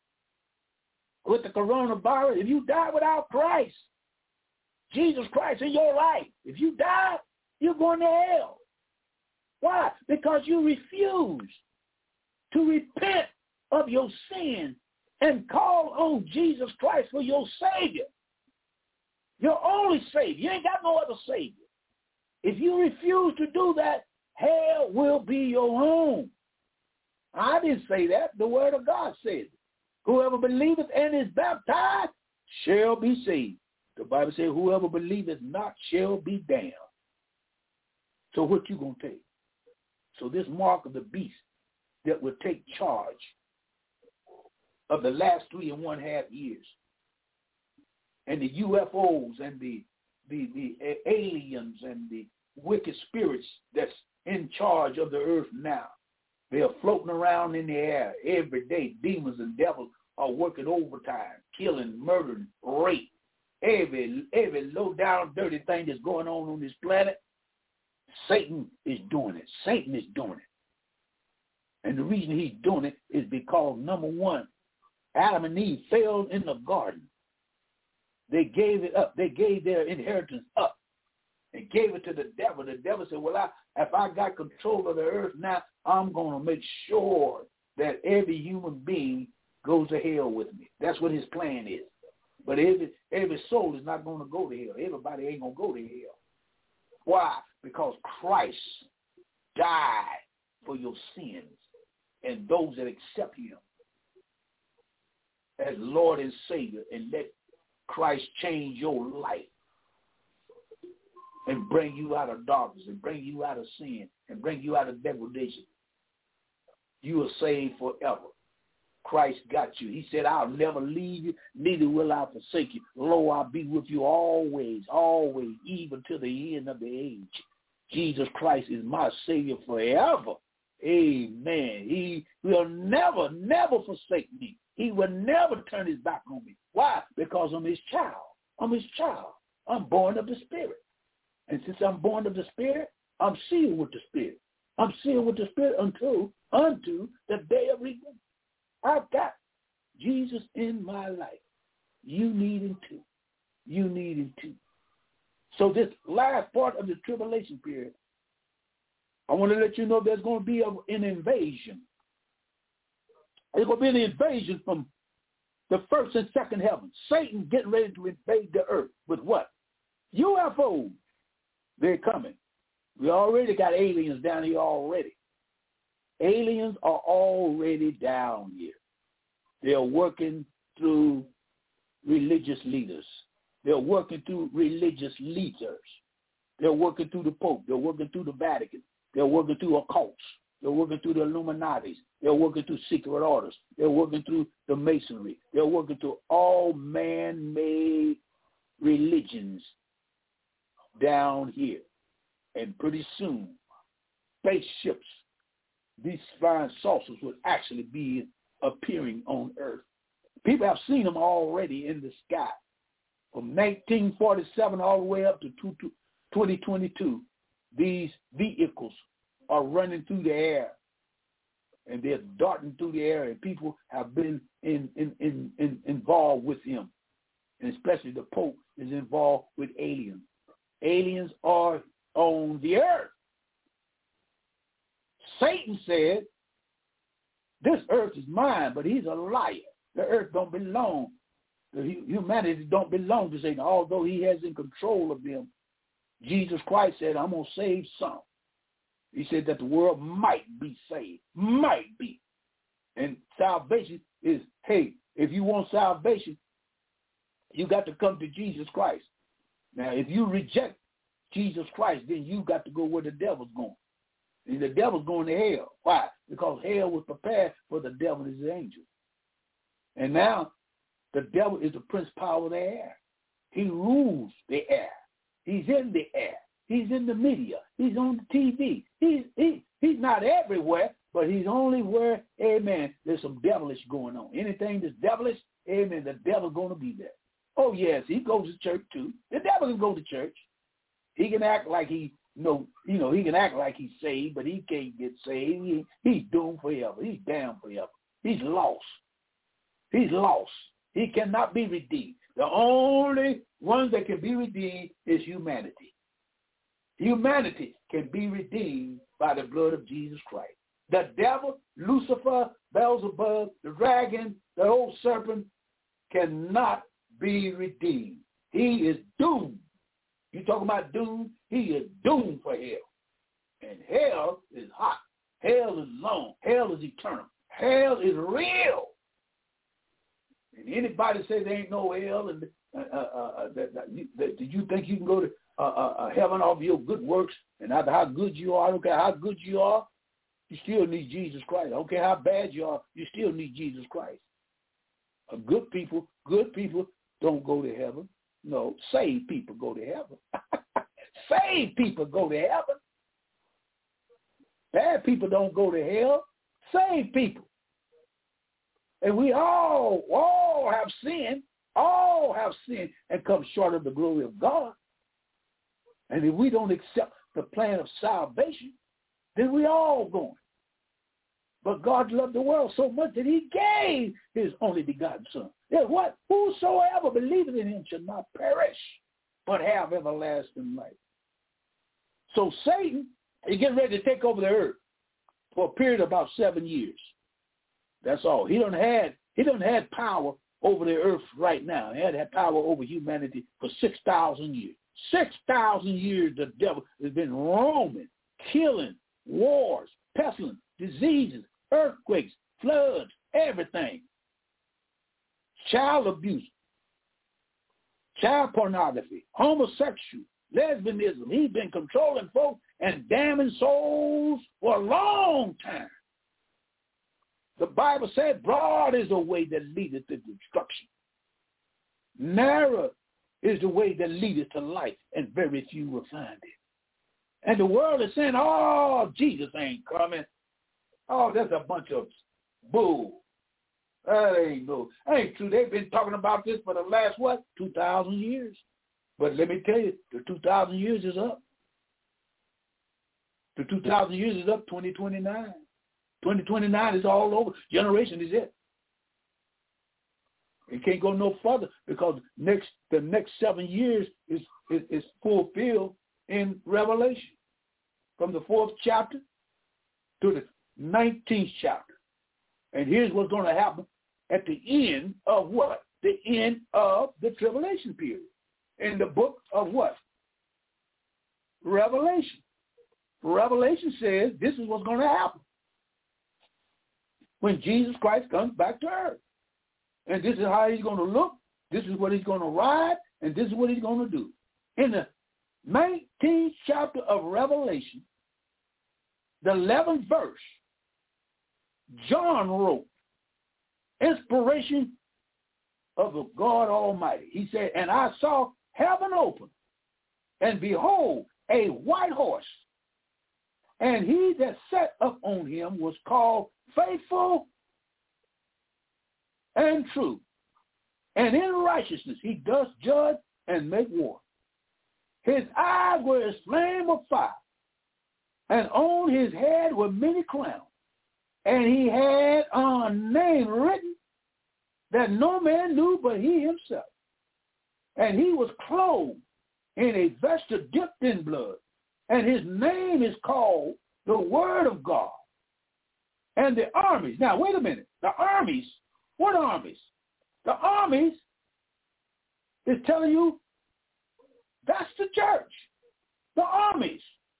with the coronavirus, if you die without Christ, Jesus Christ in your life, if you die, you're going to hell. Why? Because you refuse to repent of your sin and call on Jesus Christ for your Savior. Your only Savior. You ain't got no other Savior. If you refuse to do that, hell will be your home. I didn't say that. The Word of God says it. Whoever believeth and is baptized shall be saved. The Bible says whoever believeth not shall be damned. So what you going to take? So this mark of the beast that will take charge of the last 3.5 years, and the UFOs and the aliens and the wicked spirits that's in charge of the earth now, they are floating around in the air every day. Demons and devils are working overtime, killing, murdering, rape. Every low-down, dirty thing that's going on this planet, Satan is doing it. Satan is doing it. And the reason he's doing it is because, number one, Adam and Eve failed in the garden. They gave it up. They gave their inheritance up and gave it to the devil. The devil said, well, if I got control of the earth now, I'm going to make sure that every human being goes to hell with me. That's what his plan is. But every soul is not going to go to hell. Everybody ain't going to go to hell. Why? Because Christ died for your sins and those that accept him as Lord and Savior, and let Christ change your life and bring you out of darkness and bring you out of sin and bring you out of degradation. You are saved forever. Christ got you. He said, I'll never leave you, neither will I forsake you. Lo, I'll be with you always, always, even to the end of the age. Jesus Christ is my Savior forever. Amen. He will never, never forsake me. He will never turn his back on me. Why? Because I'm his child. I'm his child. I'm born of the Spirit. And since I'm born of the Spirit, I'm sealed with the Spirit. I'm sealed with the Spirit unto the day of redemption. I've got Jesus in my life. You need him too. You need him too. So this last part of the tribulation period, I want to let you know there's going to be an invasion. There's going to be an invasion from the first and second heaven. Satan getting ready to invade the earth with what? UFOs. They're coming. We already got aliens down here already. Aliens are already down here. They're working through religious leaders. They're working through religious leaders. They're working through the Pope. They're working through the Vatican. They're working through occults. They're working through the Illuminatis. They're working through secret orders. They're working through the Masonry. They're working through all man-made religions down here. And pretty soon, spaceships, these flying saucers would actually be appearing on Earth. People have seen them already in the sky. From 1947 all the way up to 2022, these vehicles are running through the air, and they're darting through the air, and people have been involved with him, and especially the Pope is involved with aliens. Aliens are on the earth. Satan said, this earth is mine, but he's a liar. The earth don't belong. Humanity don't belong to Satan, although he has in control of them. Jesus Christ said, I'm going to save some. He said that the world might be saved. Might be. And salvation is, hey, if you want salvation, you got to come to Jesus Christ. Now, if you reject Jesus Christ, then you got to go where the devil's going. And the devil's going to hell. Why? Because hell was prepared for the devil and his angels. And now, the devil is the prince power of the air. He rules the air. He's in the air. He's in the media. He's on the TV. He's not everywhere, but he's only where, amen, there's some devilish going on. Anything that's devilish, amen, the devil's going to be there. Oh, yes, he goes to church too. The devil can go to church. He can act like he can act like he's saved, but he can't get saved. He's doomed forever. He's damned forever. He's lost. He's lost. He cannot be redeemed. The only one that can be redeemed is humanity. Humanity can be redeemed by the blood of Jesus Christ. The devil, Lucifer, Beelzebub, the dragon, the old serpent cannot be redeemed. He is doomed. You talking about doomed? He is doomed for hell. And hell is hot. Hell is long. Hell is eternal. Hell is real. And anybody say there ain't no hell, and do you think you can go to heaven off your good works, and no matter how good you are, I don't care how good you are, you still need Jesus Christ. I don't care how bad you are, you still need Jesus Christ. Good people don't go to heaven. No, saved people go to heaven. Saved people go to heaven. Bad people don't go to hell. Saved people. And we all have sinned and come short of the glory of God. And if we don't accept the plan of salvation, then we all going. But God loved the world so much that he gave his only begotten son. That what? Whosoever believeth in him shall not perish, but have everlasting life. So Satan is getting ready to take over the earth for a period of about 7 years. That's all. He done had power over the earth right now. He had power over humanity for 6,000 years. 6,000 years the devil has been roaming, killing, wars, pestilence, diseases, earthquakes, floods, everything. Child abuse, child pornography, homosexual, lesbianism. He's been controlling folks and damning souls for a long time. The Bible said, broad is the way that leadeth to destruction. Narrow is the way that leadeth to life, and very few will find it. And the world is saying, oh, Jesus ain't coming. Oh, that's a bunch of bull. That ain't true. They've been talking about this for the last, 2,000 years. But let me tell you, the 2,000 years is up. The 2,000 years is up 2029. 2029 is all over. Generation is it. It can't go no further because the next 7 years is fulfilled in Revelation. From the 4th chapter to the 19th chapter. And here's what's going to happen at the end of what? The end of the tribulation period. In the book of what? Revelation. Revelation says this is what's going to happen when Jesus Christ comes back to earth. And this is how he's going to look. This is what he's going to ride. And this is what he's going to do. In the 19th chapter of Revelation, the 11th verse, John wrote, inspiration of the God Almighty. He said, and I saw heaven open, and behold, a white horse. And he that sat up on him was called Faithful and True. And in righteousness he does judge and make war. His eyes were as flame of fire, and on his head were many crowns. And he had a name written that no man knew but he himself. And he was clothed in a vesture dipped in blood. And his name is called the Word of God. And the armies, now wait a minute, the armies, what armies? The armies is telling you that's the church, the armies.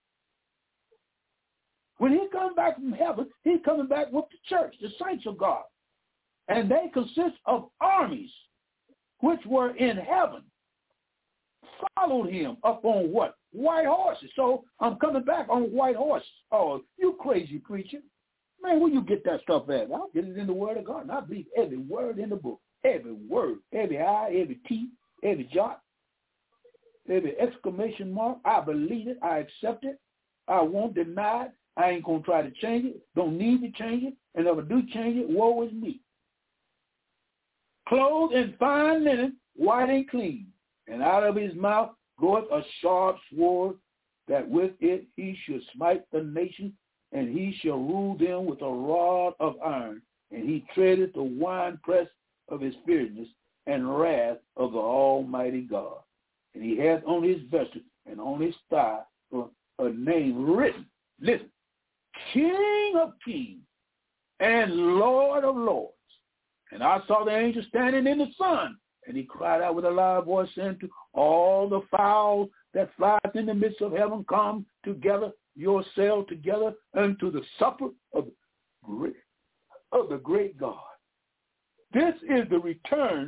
When he comes back from heaven, he's coming back with the church, the saints of God. And they consist of armies which were in heaven, followed him up on what? White horses. So I'm coming back on white horses. Oh, you crazy preacher. Man, where you get that stuff at? I'll get it in the Word of God. And I believe every word in the book. Every word, every I, every T, every jot, every exclamation mark. I believe it. I accept it. I won't deny it. I ain't going to try to change it. Don't need to change it. And if I do change it, woe is me. Clothed in fine linen, white and clean. And out of his mouth goeth a sharp sword, that with it he should smite the nation, and he shall rule them with a rod of iron. And he treadeth the winepress of his fierceness and wrath of the Almighty God. And he hath on his vesture and on his thigh a name written. Listen. King of kings and Lord of lords. And I saw the angel standing in the sun, and he cried out with a loud voice, saying to all the fowls that fly in the midst of heaven, come together, yourselves together unto the supper of the great God. This is the return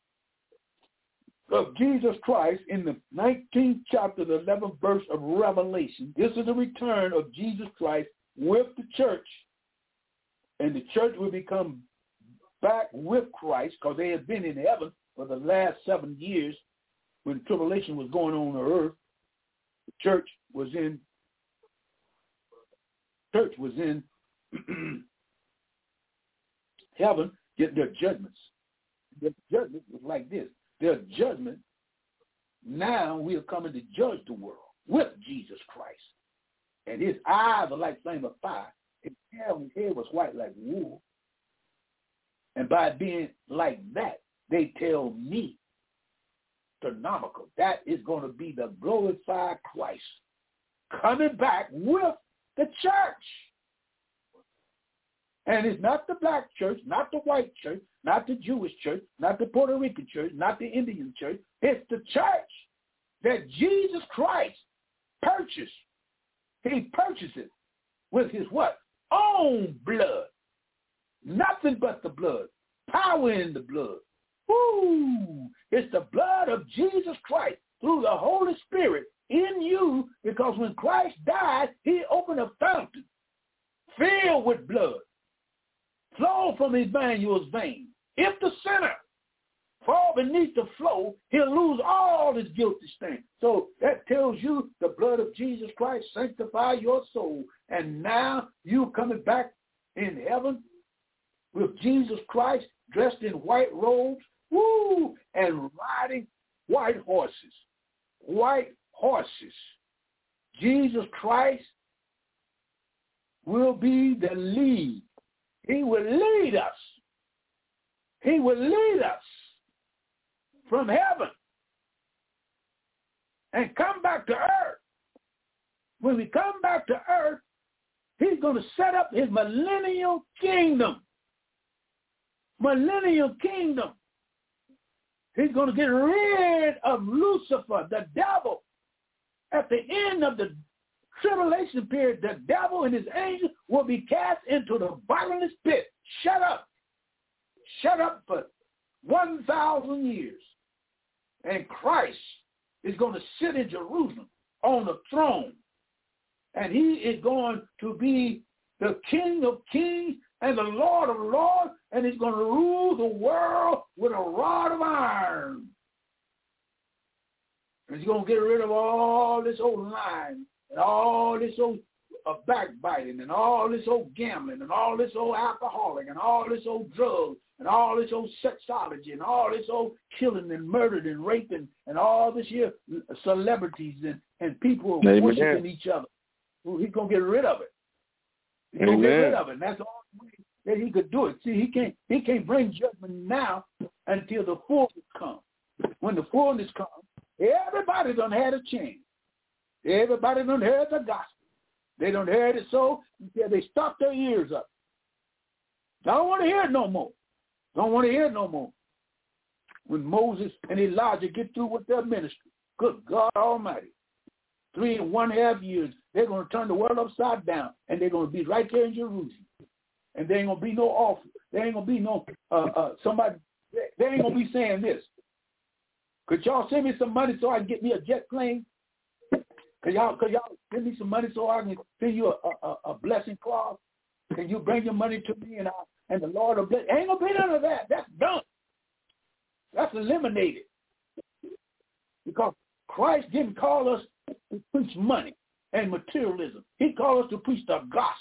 of Jesus Christ in the 19th chapter, the 11th verse of Revelation. This is the return of Jesus Christ with the church, and the church will become back with Christ because they have been in heaven for the last 7 years when tribulation was going on earth. The church was in heaven getting their judgments. Their judgment was like this. Their judgment, now we are coming to judge the world with Jesus Christ. And his eyes are like flame of fire. His hair was white like wool. And by being like that, they tell me, astronomical, that is going to be the glorified Christ coming back with the church. And it's not the black church, not the white church, not the Jewish church, not the Puerto Rican church, not the Indian church. It's the church that Jesus Christ purchased. He purchased it with his what? Own blood. Nothing but the blood. Power in the blood. Woo! It's the blood of Jesus Christ through the Holy Spirit in you, because when Christ died, he opened a fountain filled with blood, flow from Emmanuel's vein. If the sinner fall beneath the flow, he'll lose all his guilty stain. So that tells you the blood of Jesus Christ sanctify your soul. And now you coming back in heaven with Jesus Christ dressed in white robes, and riding white horses. White horses. Jesus Christ will be the lead. He will lead us. He will lead us from heaven and come back to earth. When we come back to earth, he's going to set up his millennial kingdom. Millennial kingdom. He's going to get rid of Lucifer, the devil. At the end of the tribulation period, the devil and his angels will be cast into the bottomless pit. Shut up. Shut up for 1,000 years. And Christ is going to sit in Jerusalem on the throne. And he is going to be the King of kings and the Lord of lords, and he's going to rule the world with a rod of iron. And he's going to get rid of all this old lying and all this old backbiting and all this old gambling and all this old alcoholic and all this old drugs and all this old sexology and all this old killing and murdering and raping and all this here celebrities and people worshiping each other. He's going to get rid of it. He's going to get rid of it. And that's the only way that he could do it. See, he can't bring judgment now until the fullness comes. When the fullness comes, everybody done had a change. Everybody done heard the gospel. They done heard it so they stopped their ears up. Don't want to hear it no more. Don't want to hear it no more. When Moses and Elijah get through with their ministry, good God Almighty, 3.5 years, they're going to turn the world upside down, and they're going to be right there in Jerusalem. And there ain't going to be no offering. There ain't going to be no somebody. They ain't going to be saying this. Could y'all send me some money so I can get me a jet plane? Could y'all send me some money so I can send you a blessing clause? Can you bring your money to me and the Lord will bless? Ain't going to be none of that. That's done. That's eliminated. Because Christ didn't call us to preach money and materialism. He called us to preach the gospel.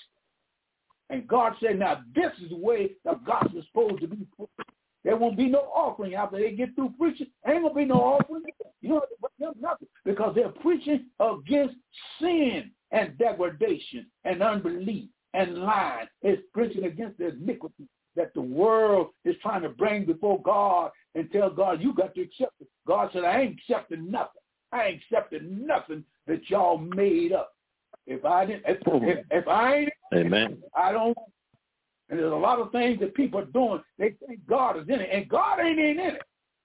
And God said, now this is the way the gospel is supposed to be. There won't be no offering after they get through preaching. Ain't going to be no offering. You don't have to bring them nothing because they're preaching against sin and degradation and unbelief and lying. It's preaching against the iniquity that the world is trying to bring before God and tell God, you got to accept it. God said, I ain't accepting nothing. I ain't accepting nothing that y'all made up. If I didn't, if I ain't, amen. I don't. And there's a lot of things that people are doing. They think God is in it, and God ain't in it.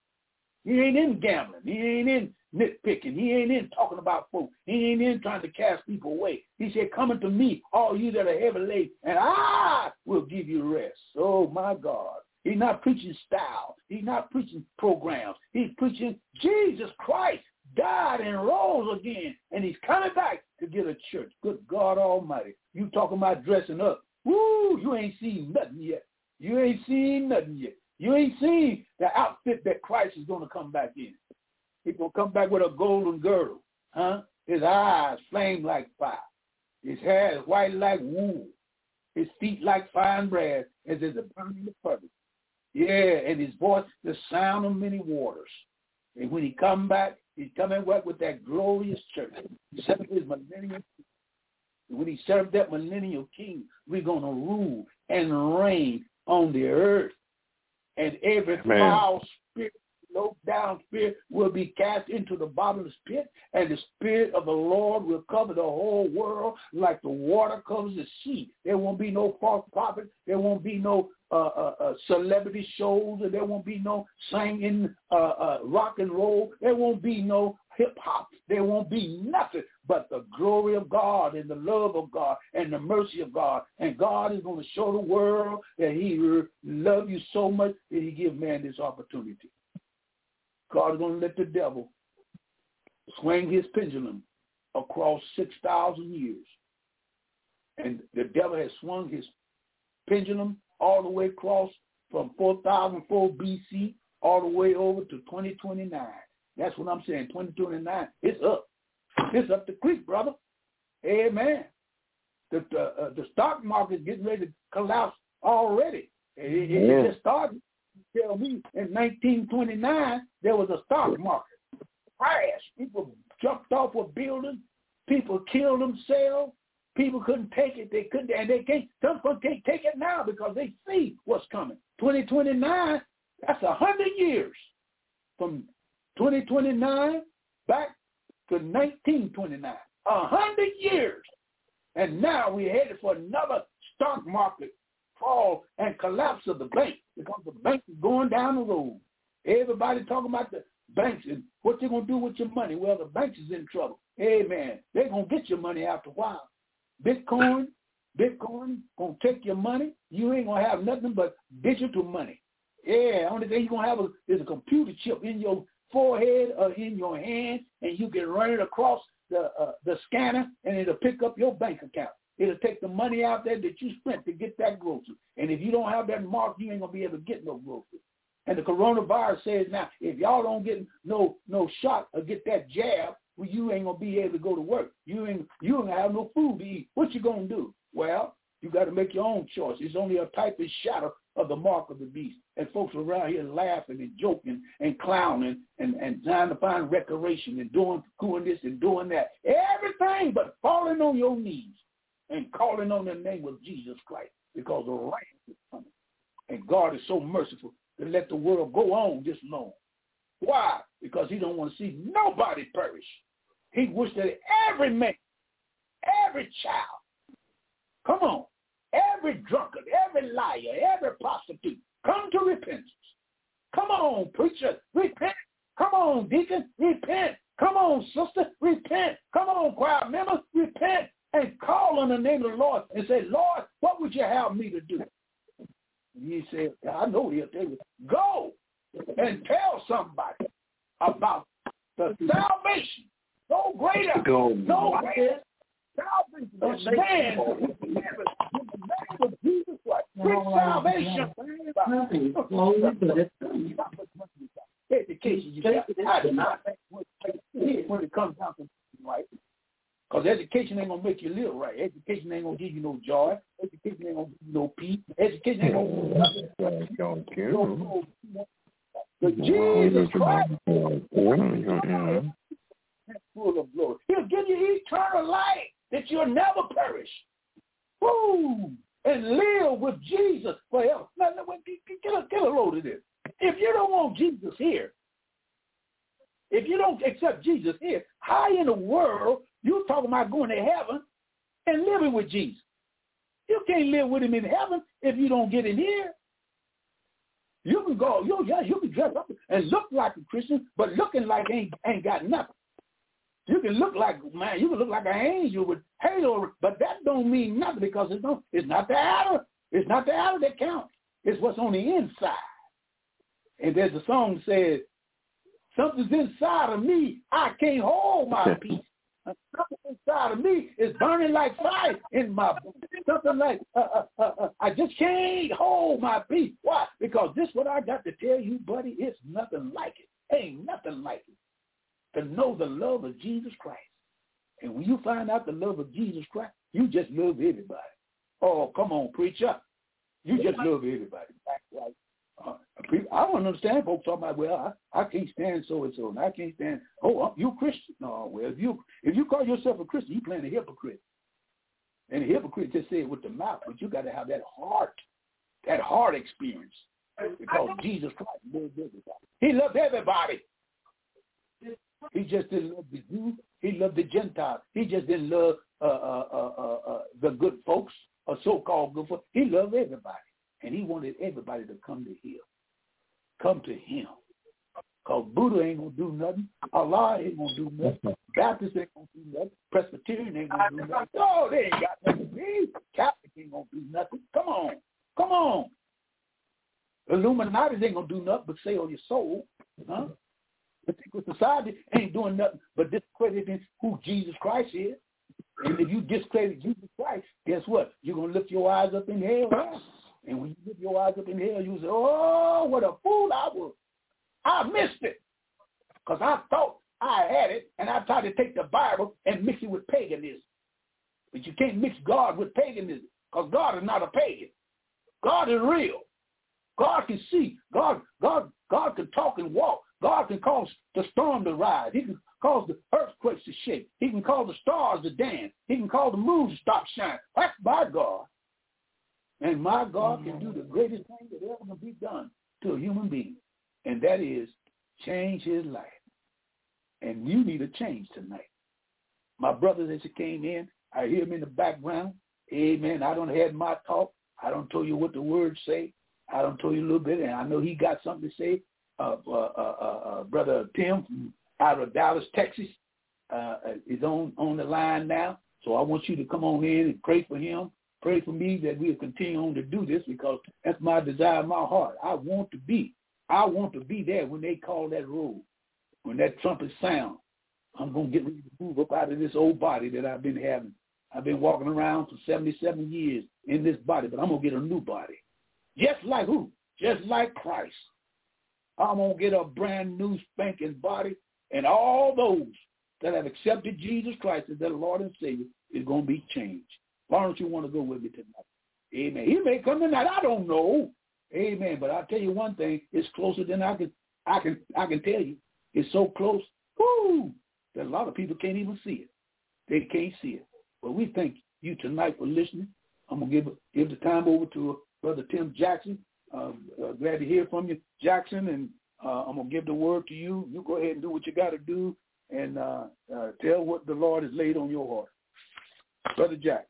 He ain't in gambling. He ain't in nitpicking. He ain't in talking about folks. He ain't in trying to cast people away. He said, "Come unto me, all you that are heavy laden, and I will give you rest." Oh my God. He's not preaching style. He's not preaching programs. He's preaching Jesus Christ died and rose again, and he's coming back to get a church. Good God Almighty. You talking about dressing up. Woo, you ain't seen nothing yet. You ain't seen nothing yet. You ain't seen the outfit that Christ is going to come back in. He's going to come back with a golden girdle. His eyes flame like fire. His hair is white like wool. His feet like fine brass, as is a burning furnace. Yeah, and his voice, the sound of many waters. And when he come back, he's coming back with that glorious church. He set up his millennial. When he served that millennial king, we're going to rule and reign on the earth. And every foul spirit, low down spirit, will be cast into the bottomless pit. And the Spirit of the Lord will cover the whole world like the water covers the sea. There won't be no false prophets. There won't be no celebrity shows. And there won't be no singing rock and roll. There won't be no hip-hop. There won't be nothing but the glory of God and the love of God and the mercy of God. And God is going to show the world that he loves you so much that he gives man this opportunity. God is going to let the devil swing his pendulum across 6,000 years. And the devil has swung his pendulum all the way across from 4004 BC all the way over to 2029. That's what I'm saying. 2029, it's up. It's up the creek, brother. Amen. The stock market is getting ready to collapse already. It just started. Tell me in 1929 there was a stock market crash. People jumped off of buildings. People killed themselves. People couldn't take it. They couldn't, and they can't. Some folks can't take it now because they see what's coming. 2029. That's 100 years from 2029 back to 1929. 100 years, and now we're headed for another stock market fall and collapse of the bank because the bank is going down the road. Everybody talking about the banks and what they're going to do with your money. Well, the banks is in trouble. Amen. They're going to get your money after a while. Bitcoin going to take your money. You ain't going to have nothing but digital money. Yeah, only thing you're going to have is a computer chip in your forehead or in your hand, and you can run it across the scanner, and it'll pick up your bank account. It'll take the money out there that you spent to get that grocery. And if you don't have that mark, you ain't going to be able to get no grocery. And the coronavirus says now, if y'all don't get no shot or get that jab, well, you ain't going to be able to go to work. You ain't going to have no food to eat. What you going to do? Well, you got to make your own choice. It's only a type and shadow of the mark of the beast. And folks around here laughing and joking and clowning and trying to find recreation and doing this and doing that. Everything but falling on your knees and calling on the name of Jesus Christ, because the righteous is coming. And God is so merciful to let the world go on this long. Why? Because he don't want to see nobody perish. He wishes that every man, every child, come on, every drunkard, every liar, every prostitute, come to repentance. Come on, preacher, repent. Come on, deacon, repent. Come on, sister, repent. Come on, choir member, repent. And call on the name of the Lord and say, Lord, what would you have me to do? And he said, I know he'll tell you, go and tell somebody about the salvation. No greater salvation than stand in the name of Jesus Christ. With salvation. Education, you got. I do not think when it comes down to right. Because education ain't going to make you live right. Education ain't going to give you no joy. Education ain't going to give you no peace. Education ain't going to give you nothing. But Jesus Christ is full of glory. He'll give you eternal life that you'll never perish. Woo! And live with Jesus forever. Now, get a load of this. If you don't want Jesus here, if you don't accept Jesus here, how in the world you talking about going to heaven and living with Jesus? You can't live with him in heaven if you don't get in here. You can go, you can dress up and look like a Christian, but looking like ain't got nothing. You can look like, man, you can look like an angel with halo, but that don't mean nothing because it's not the outer. It's not the outer that counts. It's what's on the inside. And there's a song that says, something's inside of me, I can't hold my peace. Something inside of me is burning like fire in my bones. Something like, I just can't hold my peace. Why? Because this is what I got to tell you, buddy. It's nothing like it. Ain't nothing like it. To know the love of Jesus Christ. And when you find out the love of Jesus Christ, you just love everybody. Oh, come on, preacher. You just love everybody. I don't understand folks talking about, well, I can't stand so-and-so, and I can't stand, you Christian. No, well, if you call yourself a Christian, you playing a hypocrite. And a hypocrite just say it with the mouth, but you got to have that heart experience. Because Jesus Christ loved everybody. He loved everybody. He just didn't love the Jews. He loved the Gentiles. He just didn't love the good folks, or so-called good folks. He loved everybody. And he wanted everybody to come to him. Come to him. Because Buddha ain't going to do nothing. Allah ain't going to do nothing. Baptist ain't going to do nothing. Presbyterian ain't going to do nothing. No, they ain't got nothing to do. Catholic ain't going to do nothing. Come on. Come on. Illuminati ain't going to do nothing but sell your soul. Huh? The secret society ain't doing nothing but discrediting who Jesus Christ is. And if you discredit Jesus Christ, guess what? You're going to lift your eyes up in hell. And when you lift your eyes up in hell, you say, oh, what a fool I was. I missed it. Because I thought I had it, and I tried to take the Bible and mix it with paganism. But you can't mix God with paganism, because God is not a pagan. God is real. God can see. God can talk and walk. God can cause the storm to rise. He can cause the earthquakes to shake. He can cause the stars to dance. He can cause the moon to stop shining. That's my God. And my God can do the greatest thing that ever can be done to a human being, and that is change his life. And you need a change tonight. My brothers, as he came in, I hear him in the background. Amen. I don't have my talk. I don't tell you what the words say. I don't tell you a little bit, and I know he got something to say. Brother Tim from out of Dallas, Texas, is on the line now. So I want you to come on in and pray for him. Pray for me that we'll continue on to do this, because that's my desire in my heart. I want to be there when they call that roll, when that trumpet sound. I'm going to get ready to move up out of this old body that I've been having. I've been walking around for 77 years in this body, but I'm going to get a new body. Just like who? Just like Christ. I'm going to get a brand new spanking body, and all those that have accepted Jesus Christ as their Lord and Savior is going to be changed. Why don't you want to go with me tonight? Amen. He may come tonight. I don't know. Amen. But I'll tell you one thing. It's closer than I can tell you. It's so close. Woo! That a lot of people can't even see it. They can't see it. But we thank you tonight for listening. I'm going to give the time over to Brother Tim Jackson. Glad to hear from you, Jackson. And I'm going to give the word to you. You go ahead and do what you got to do, and tell what the Lord has laid on your heart. Brother Jack.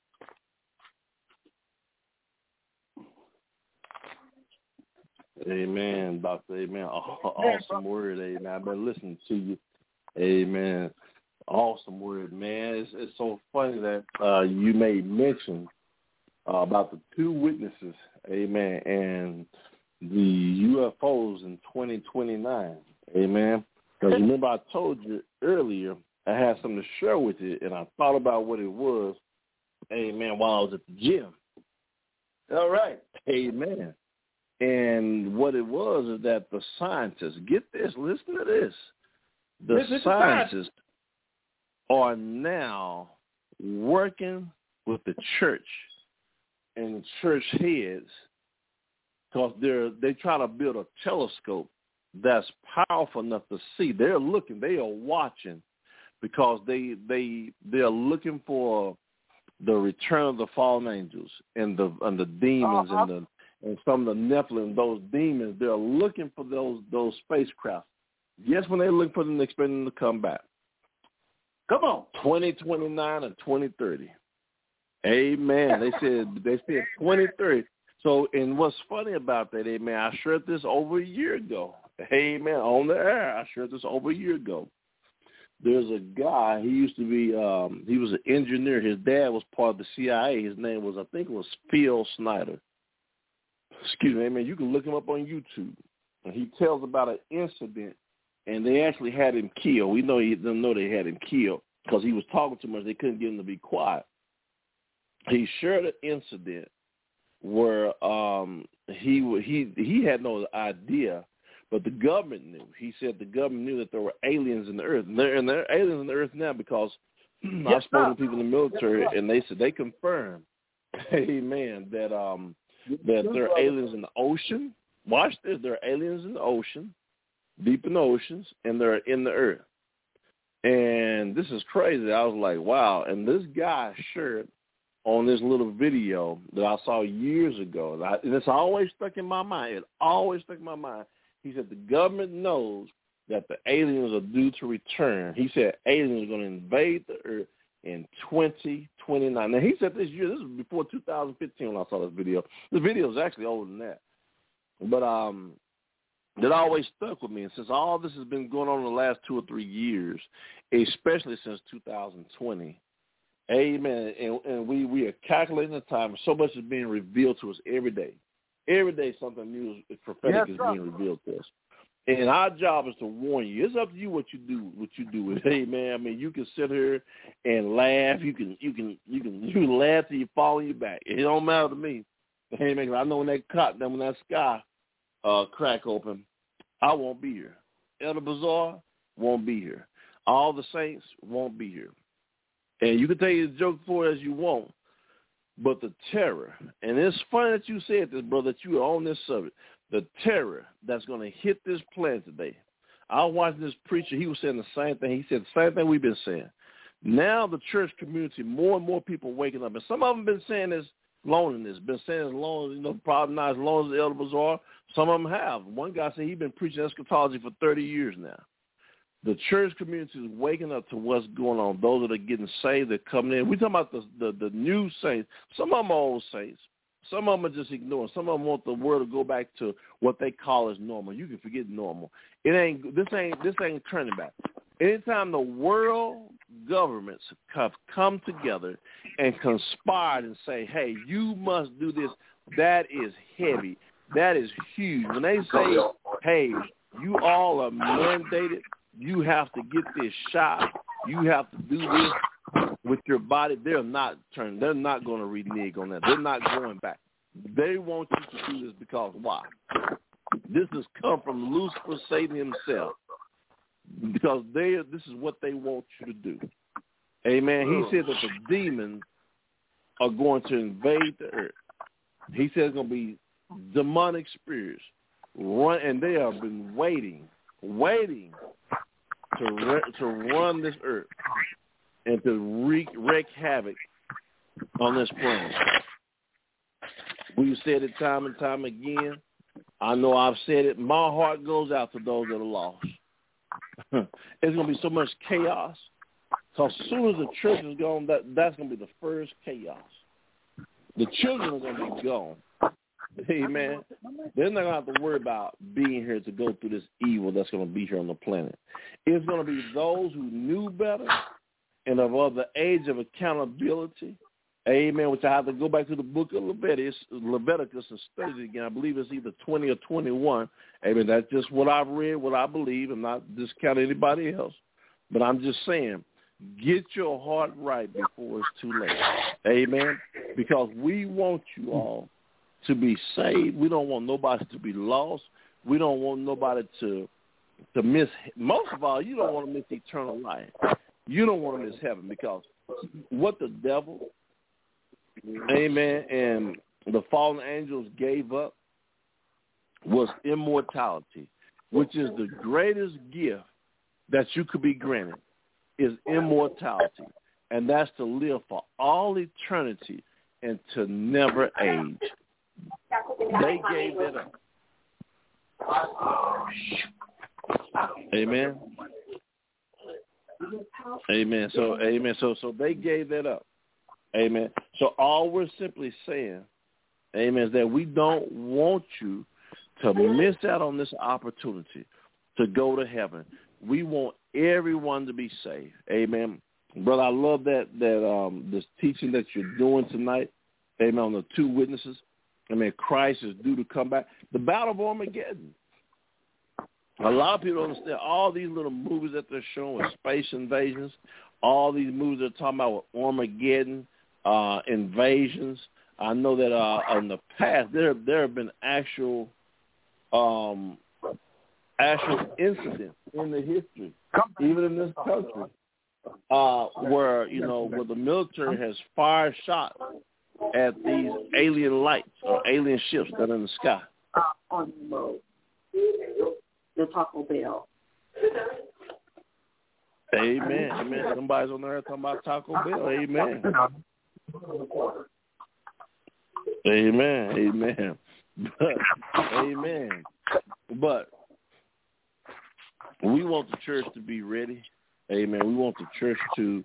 Amen, Doctor. Amen. Awesome word. Amen. I've been listening to you. Amen. Awesome word, man. It's so funny that you made mention about the two witnesses. Amen. And the UFOs in 2029. Amen. Because remember I told you earlier I had something to share with you, and I thought about what it was. Amen. While I was at the gym. All right. Amen. And what it was is that the scientists, get this, listen to this, the scientists are now working with the church and the church heads, because they try to build a telescope that's powerful enough to see. They're looking, they are watching, because they're looking for the return of the fallen angels and the demons and some of the Nephilim, those demons. They're looking for those spacecraft. Yes, when they look for them, they're expecting them to come back. Come on. 2029 and 2030. Amen. They said 2030. So, and what's funny about that, amen, I shared this over a year ago. Amen. On the air, I shared this over a year ago. There's a guy, he used to be, he was an engineer. His dad was part of the CIA. His name was, I think it was Phil Snyder. Excuse me, amen. You can look him up on YouTube. And he tells about an incident, and they actually had him killed. We know they had him killed because he was talking too much. They couldn't get him to be quiet. He shared an incident where he had no idea, but the government knew. He said the government knew that there were aliens in the earth. And there are aliens in the earth now, because I've spoken to people in the military, and they said they confirmed, amen, that there are aliens in the ocean. Watch this. There are aliens in the ocean, deep in the oceans, and they're in the earth. And this is crazy. I was like, wow. And this guy shared on this little video that I saw years ago, and it's always stuck in my mind. It always stuck in my mind. He said the government knows that the aliens are due to return. He said aliens are going to invade the earth in 2029. Now, he said this year. This was before 2015 when I saw this video. The video is actually older than that. But that always stuck with me. And since all this has been going on in the last 2 or 3 years, especially since 2020, amen, and we are calculating the time. So much is being revealed to us every day. Every day something new is prophetic is being revealed to us. And our job is to warn you. It's up to you what you do with it. Amen. I mean, you can sit here and laugh. You can laugh till you fall on your back. It don't matter to me. Amen. I know when that sky crack open, I won't be here. Elder Bazaar won't be here. All the saints won't be here. And you can take the joke for it as you want, But the terror, and it's funny that you said this, brother, that you are on this subject, the terror that's going to hit this planet today. I was watching this preacher. He was saying the same thing. He said the same thing we've been saying. Now the church community, more and more people waking up. And some of them been saying this loneliness, been saying as long as, probably not as long as the Elder Bazaar. Some of them have. One guy said he's been preaching eschatology for 30 years now. The church community is waking up to what's going on. Those that are getting saved, they're coming in. We're talking about the new saints. Some of them are old saints. Some of them are just ignoring. Some of them want the world to go back to what they call as normal. You can forget normal. This ain't turning back. Anytime the world governments have come together and conspired and say, hey, you must do this, that is heavy. That is huge. When they say, hey, you all are mandated, you have to get this shot, you have to do this with your body, they're not going to renege on that. They're not going back. They want you to do this because why? This has come from Lucifer, Satan himself. Because this is what they want you to do. Amen. He said that the demons are going to invade the earth. He said it's going to be demonic spirits run, and they have been waiting to run this earth and to wreak havoc on this planet. We've said it time and time again. I know I've said it. My heart goes out to those that are lost. It's going to be so much chaos. So as soon as the church is gone, that's going to be the first chaos. The children are going to be gone. Amen. They're not going to have to worry about being here to go through this evil that's going to be here on the planet. It's going to be those who knew better and of the age of accountability. Amen. Which I have to go back to the book of Leviticus and study it again. I believe it's either 20 or 21. Amen. That's just what I've read, what I believe. I'm not discounting anybody else. But I'm just saying, get your heart right before it's too late. Amen. Because we want you all to be saved. We don't want nobody to be lost. We don't want nobody to miss. Most of all, you don't want to miss eternal life. You don't want to miss heaven because what the devil, amen, and the fallen angels gave up was immortality, which is the greatest gift that you could be granted, is immortality. And that's to live for all eternity and to never age. They gave it up. Amen. Amen. So they gave that up. Amen. So all we're simply saying, amen, is that we don't want you to miss out on this opportunity to go to heaven. We want everyone to be saved. Amen. Brother, I love that this teaching that you're doing tonight. Amen. On the two witnesses. Amen. Christ is due to come back. The Battle of Armageddon. A lot of people don't understand all these little movies that they're showing with space invasions, all these movies they're talking about with Armageddon, invasions. I know that in the past there have been actual incidents in the history, even in this country, where the military has fired shots at these alien lights or alien ships that are in the sky. On the Taco Bell. Amen. Amen. Somebody's on there talking about Taco Bell. Amen. Amen. Amen. Amen. But we want the church to be ready. Amen. We want the church to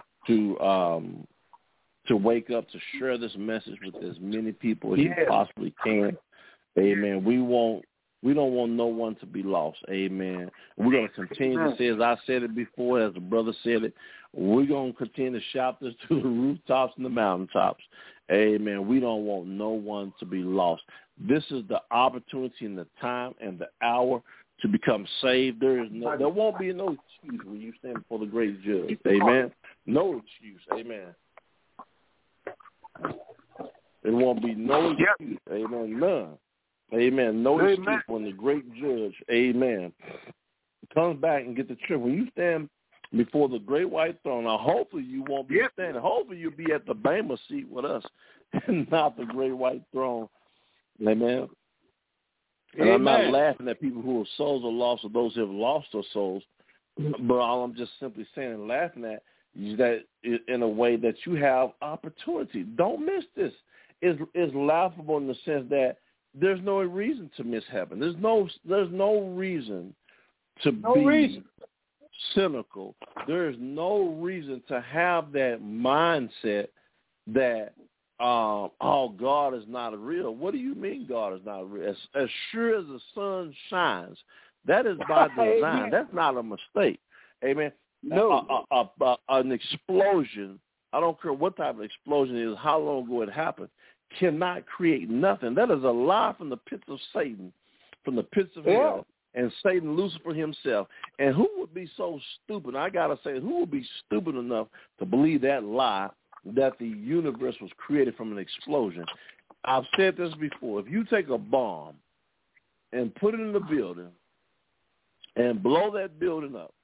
wake up, to share this message with as many people as you possibly can. Amen. We don't want no one to be lost. Amen. We're going to continue to say, as I said it before, as the brother said it, we're going to continue to shout this to the rooftops and the mountaintops. Amen. We don't want no one to be lost. This is the opportunity and the time and the hour to become saved. There won't be no excuse when you stand before the great judge. Amen. No excuse. Amen. There won't be no excuse. Amen. None. Amen. No excuse when the great judge, amen, comes back and get the truth. When you stand before the great white throne, now hopefully you won't be standing. Hopefully you'll be at the Bema seat with us. not the great white throne. Amen. And Amen. I'm not laughing at people whose souls are lost or those who have lost their souls, but all I'm just simply saying and laughing at is that in a way that you have opportunity. Don't miss this. It's laughable in the sense that there's no reason to miss heaven. There's no reason to be cynical. There's no reason to have that mindset that God is not real. What do you mean God is not real? As sure as the sun shines, that is by design. That's not a mistake. Amen. No. An explosion, I don't care what type of explosion it is, how long ago it happened, cannot create nothing. That is a lie from the pits of Satan, from the pits of hell, and Satan, Lucifer himself. And who would be so stupid? I got to say, who would be stupid enough to believe that lie that the universe was created from an explosion? I've said this before. If you take a bomb and put it in the building and blow that building up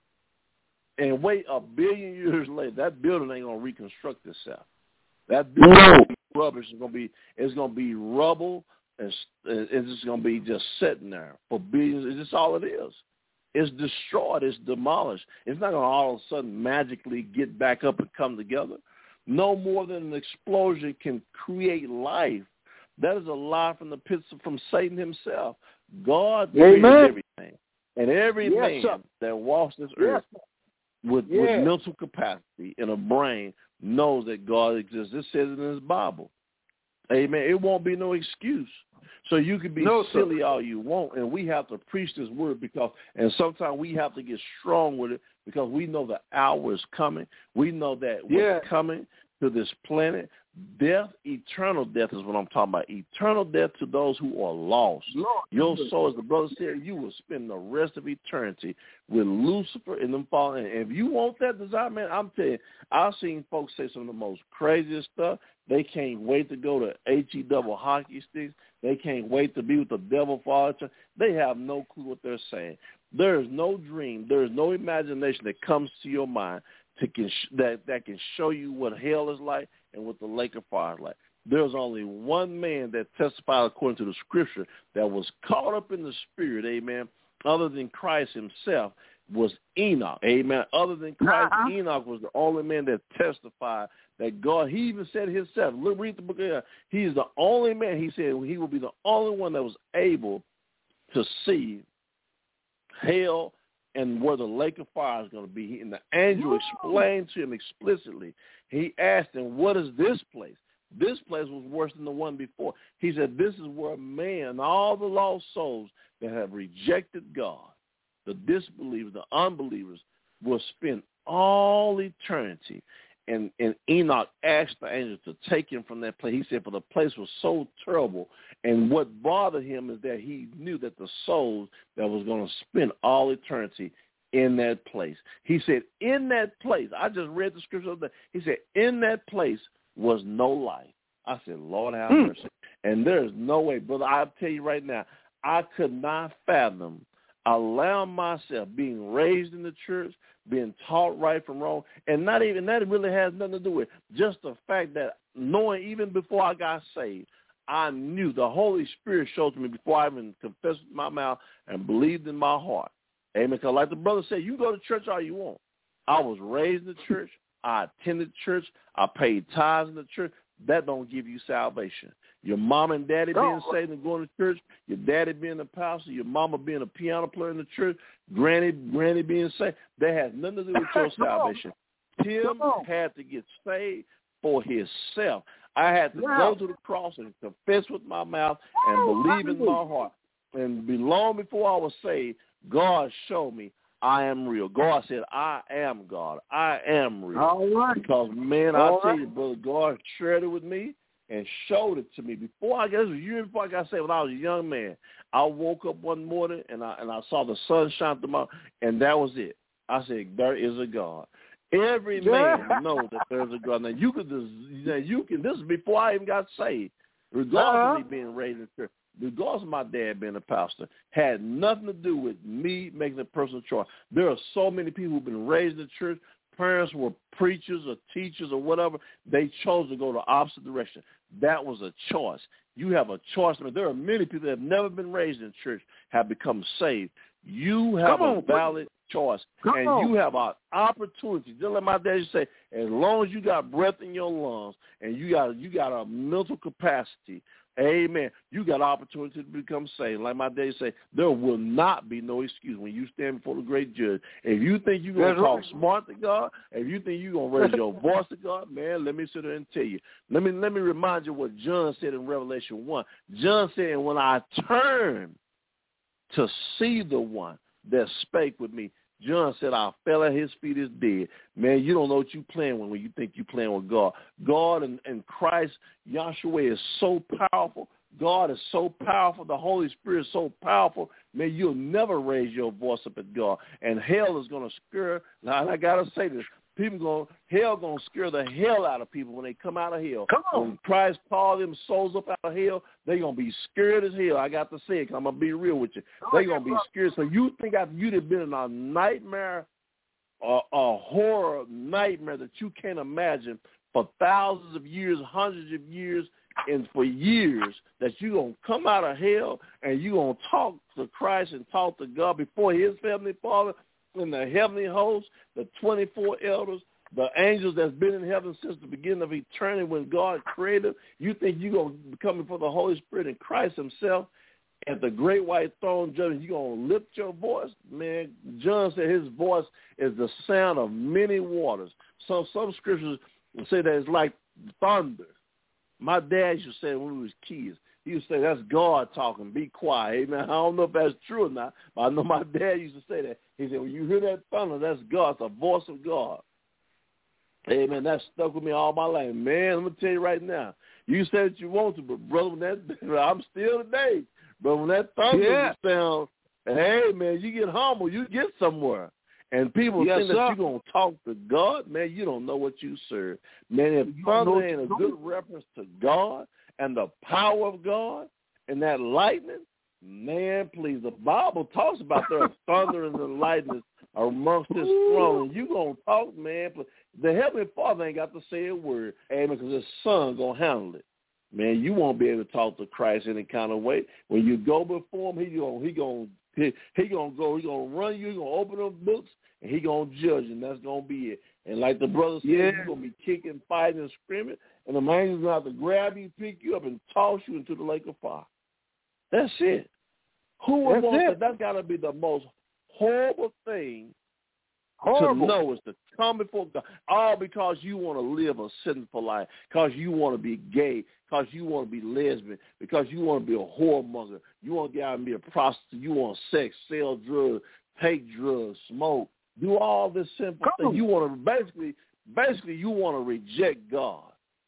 and wait 1 billion years later, that building ain't going to reconstruct itself. That building is going to be rubbish. It's going to be rubble, and it's just going to be just sitting there for billions. It's just all it is. It's destroyed. It's demolished. It's not going to all of a sudden magically get back up and come together. No more than an explosion can create life. That is a lie from the pits from Satan himself. God created everything. And every man that walks this earth with mental capacity and a brain knows that God exists. This says it in his Bible. Amen. It won't be no excuse. So you can be silly all you want, and we have to preach this word and sometimes we have to get strong with it because we know the hour is coming. We know that what's coming to this planet, death, eternal death is what I'm talking about. Eternal death to those who are lost. Your soul, as the brother said, you will spend the rest of eternity with Lucifer and them falling. And if you want that desire, man, I'm telling you, I've seen folks say some of the most craziest stuff. They can't wait to go to HE double hockey sticks. They can't wait to be with the devil for all eternity. They have no clue what they're saying. There is no dream. There is no imagination that comes to your mind that can show you what hell is like and what the lake of fire is like. There's only one man that testified according to the scripture that was caught up in the spirit, amen, other than Christ himself, was Enoch, amen. Other than Christ, Enoch was the only man that testified that God, he even said himself, read the book of he is the only man, he said he will be the only one that was able to see hell and where the lake of fire is going to be. And the angel explained to him explicitly. He asked him, what is this place? This place was worse than the one before. He said, this is where man, all the lost souls that have rejected God, the disbelievers, the unbelievers, will spend all eternity. And Enoch asked the angel to take him from that place. He said, for the place was so terrible. And what bothered him is that he knew that the souls that was going to spend all eternity in that place. He said, in that place, I just read the scripture of that. He said, in that place was no life. I said, Lord have mercy. And there's no way, brother, I'll tell you right now, I could not fathom allowing myself being raised in the church, being taught right from wrong, and not even that really has nothing to do with just the fact that knowing even before I got saved, I knew the Holy Spirit showed to me before I even confessed with my mouth and believed in my heart. Amen. Because like the brother said, you go to church all you want. I was raised in the church. I attended church. I paid tithes in the church. That don't give you salvation. Your mom and daddy being saved and going to church, your daddy being a pastor, your mama being a piano player in the church, granny being saved, that has nothing to do with your salvation. Tim had to get saved for himself. I had to go to the cross and confess with my mouth and believe in my heart. And long before I was saved, God showed me I am real. God said, I am God. I am real. All right. Because, man, I'll tell you, brother, God shared it with me and showed it to me. Before I got, it was a year before I got saved, when I was a young man, I woke up one morning and I saw the sun shine through my, and that was it. I said, there is a God. Every man knows that there's a God. Now, this is before I even got saved, regardless of me being raised in church. Regardless of my dad being a pastor, had nothing to do with me making a personal choice. There are so many people who've been raised in church. Parents were preachers or teachers or whatever. They chose to go the opposite direction. that was a choice. You have a choice. I mean, there are many people that have never been raised in church have become saved. You have a valid choice, and you have an opportunity. Just like my daddy say, as long as you got breath in your lungs and you got a mental capacity, amen, you got an opportunity to become saved. Like my daddy say, there will not be no excuse when you stand before the great judge. If you think you're going to talk smart to God, if you think you're going to raise your voice to God, man, let me sit there and tell you. Let me remind you what John said in Revelation 1. John said, when I turned to see the one that spake with me, John said, I fell at his feet as dead. Man, you don't know what you playing with when you think you playing with God. God and Christ, Yahshua, is so powerful. God is so powerful. The Holy Spirit is so powerful. Man, you'll never raise your voice up at God. And hell is going to scare. Now, I got to say this. Hell going to scare the hell out of people when they come out of hell. When Christ called them souls up out of hell, they're going to be scared as hell. I got to say it because I'm going to be real with you. They're going to be scared. So you think after you'd have been in a nightmare, a horror nightmare that you can't imagine for thousands of years, hundreds of years, and for years, that you're going to come out of hell and you're going to talk to Christ and talk to God before his heavenly Father in the heavenly host, the 24 elders, the angels that's been in heaven since the beginning of eternity when God created. You think you're going to be coming for the Holy Spirit and Christ himself at the great white throne judgment, you're going to lift your voice? Man, John said his voice is the sound of many waters. Some scriptures say that it's like thunder. My dad used to say when we was kids, he used to say, that's God talking, be quiet. Amen. I don't know if that's true or not, but I know my dad used to say that. He said, when you hear that thunder, that's God. It's the voice of God. Amen. That stuck with me all my life. Man, let me tell you right now, you say that you want to, but brother, when I'm still today. But when that thunder sound, hey, man, you get humble, you get somewhere. And people think that you're going to talk to God, man, you don't know what you serve. Man, if thunder ain't a good reference to God and the power of God and that lightning, man, please, the Bible talks about there are thunder and the lightning amongst his throne. And you going to talk, man. The Heavenly Father ain't got to say a word, amen, because his son going to handle it. Man, you won't be able to talk to Christ any kind of way. When you go before him, he gonna run you, he gonna open up books, and he gonna judge, and that's gonna be it. And like the brother said, you're gonna be kicking, fighting, and screaming, and the man's gonna have to grab you, pick you up, and toss you into the lake of fire. That's it. Who would want that? That's gotta be the most horrible thing to know, is to come before God, all because you want to live a sinful life, because you want to be gay, because you want to be lesbian, because you want to be a whoremonger, you want to get out and be a prostitute, you want sex, sell drugs, take drugs, smoke, do all this sinful thing. You want to basically you want to reject God.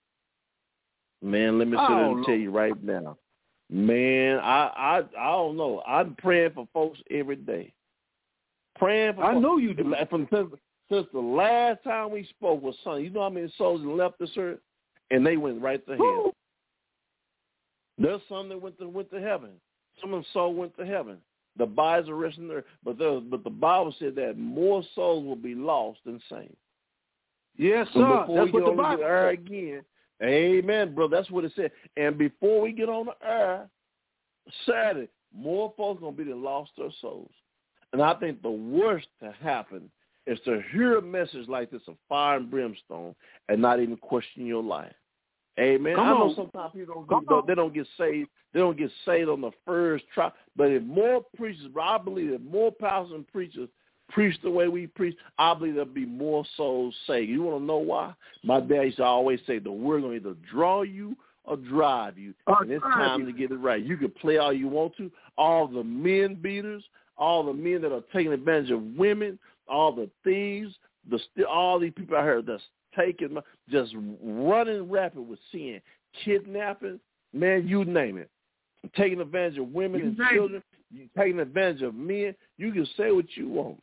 Man, let me sit there and tell you right now. Man, I don't know. I'm praying for folks every day. Praying for I know you do. Since the last time we spoke with son, you know how many souls left this earth? And they went right to hell. There's some that went to heaven. Some of them souls went to heaven. The bodies are resting there. But the Bible said that more souls will be lost than saved. Yes, so sir. before That's we what get the on Bible the air said. again, amen, bro. That's what it said. And before we get on the air Saturday, more folks going to be that lost their souls. And I think the worst to happen is to hear a message like this of fire and brimstone and not even question your life. Amen. I know sometimes people don't get saved. They don't get saved on the first try. But if more preachers, I believe if more pastors and preachers preach the way we preach, I believe there'll be more souls saved. You want to know why? My dad used to always say the word going to either draw you or drive you. And it's time to get it right. You can play all you want to. All the men beaters, all the men that are taking advantage of women, all the thieves, all these people out here that's taking, just running rapid with sin, kidnapping, man, you name it. Taking advantage of women and children, taking advantage of men. You can say what you want.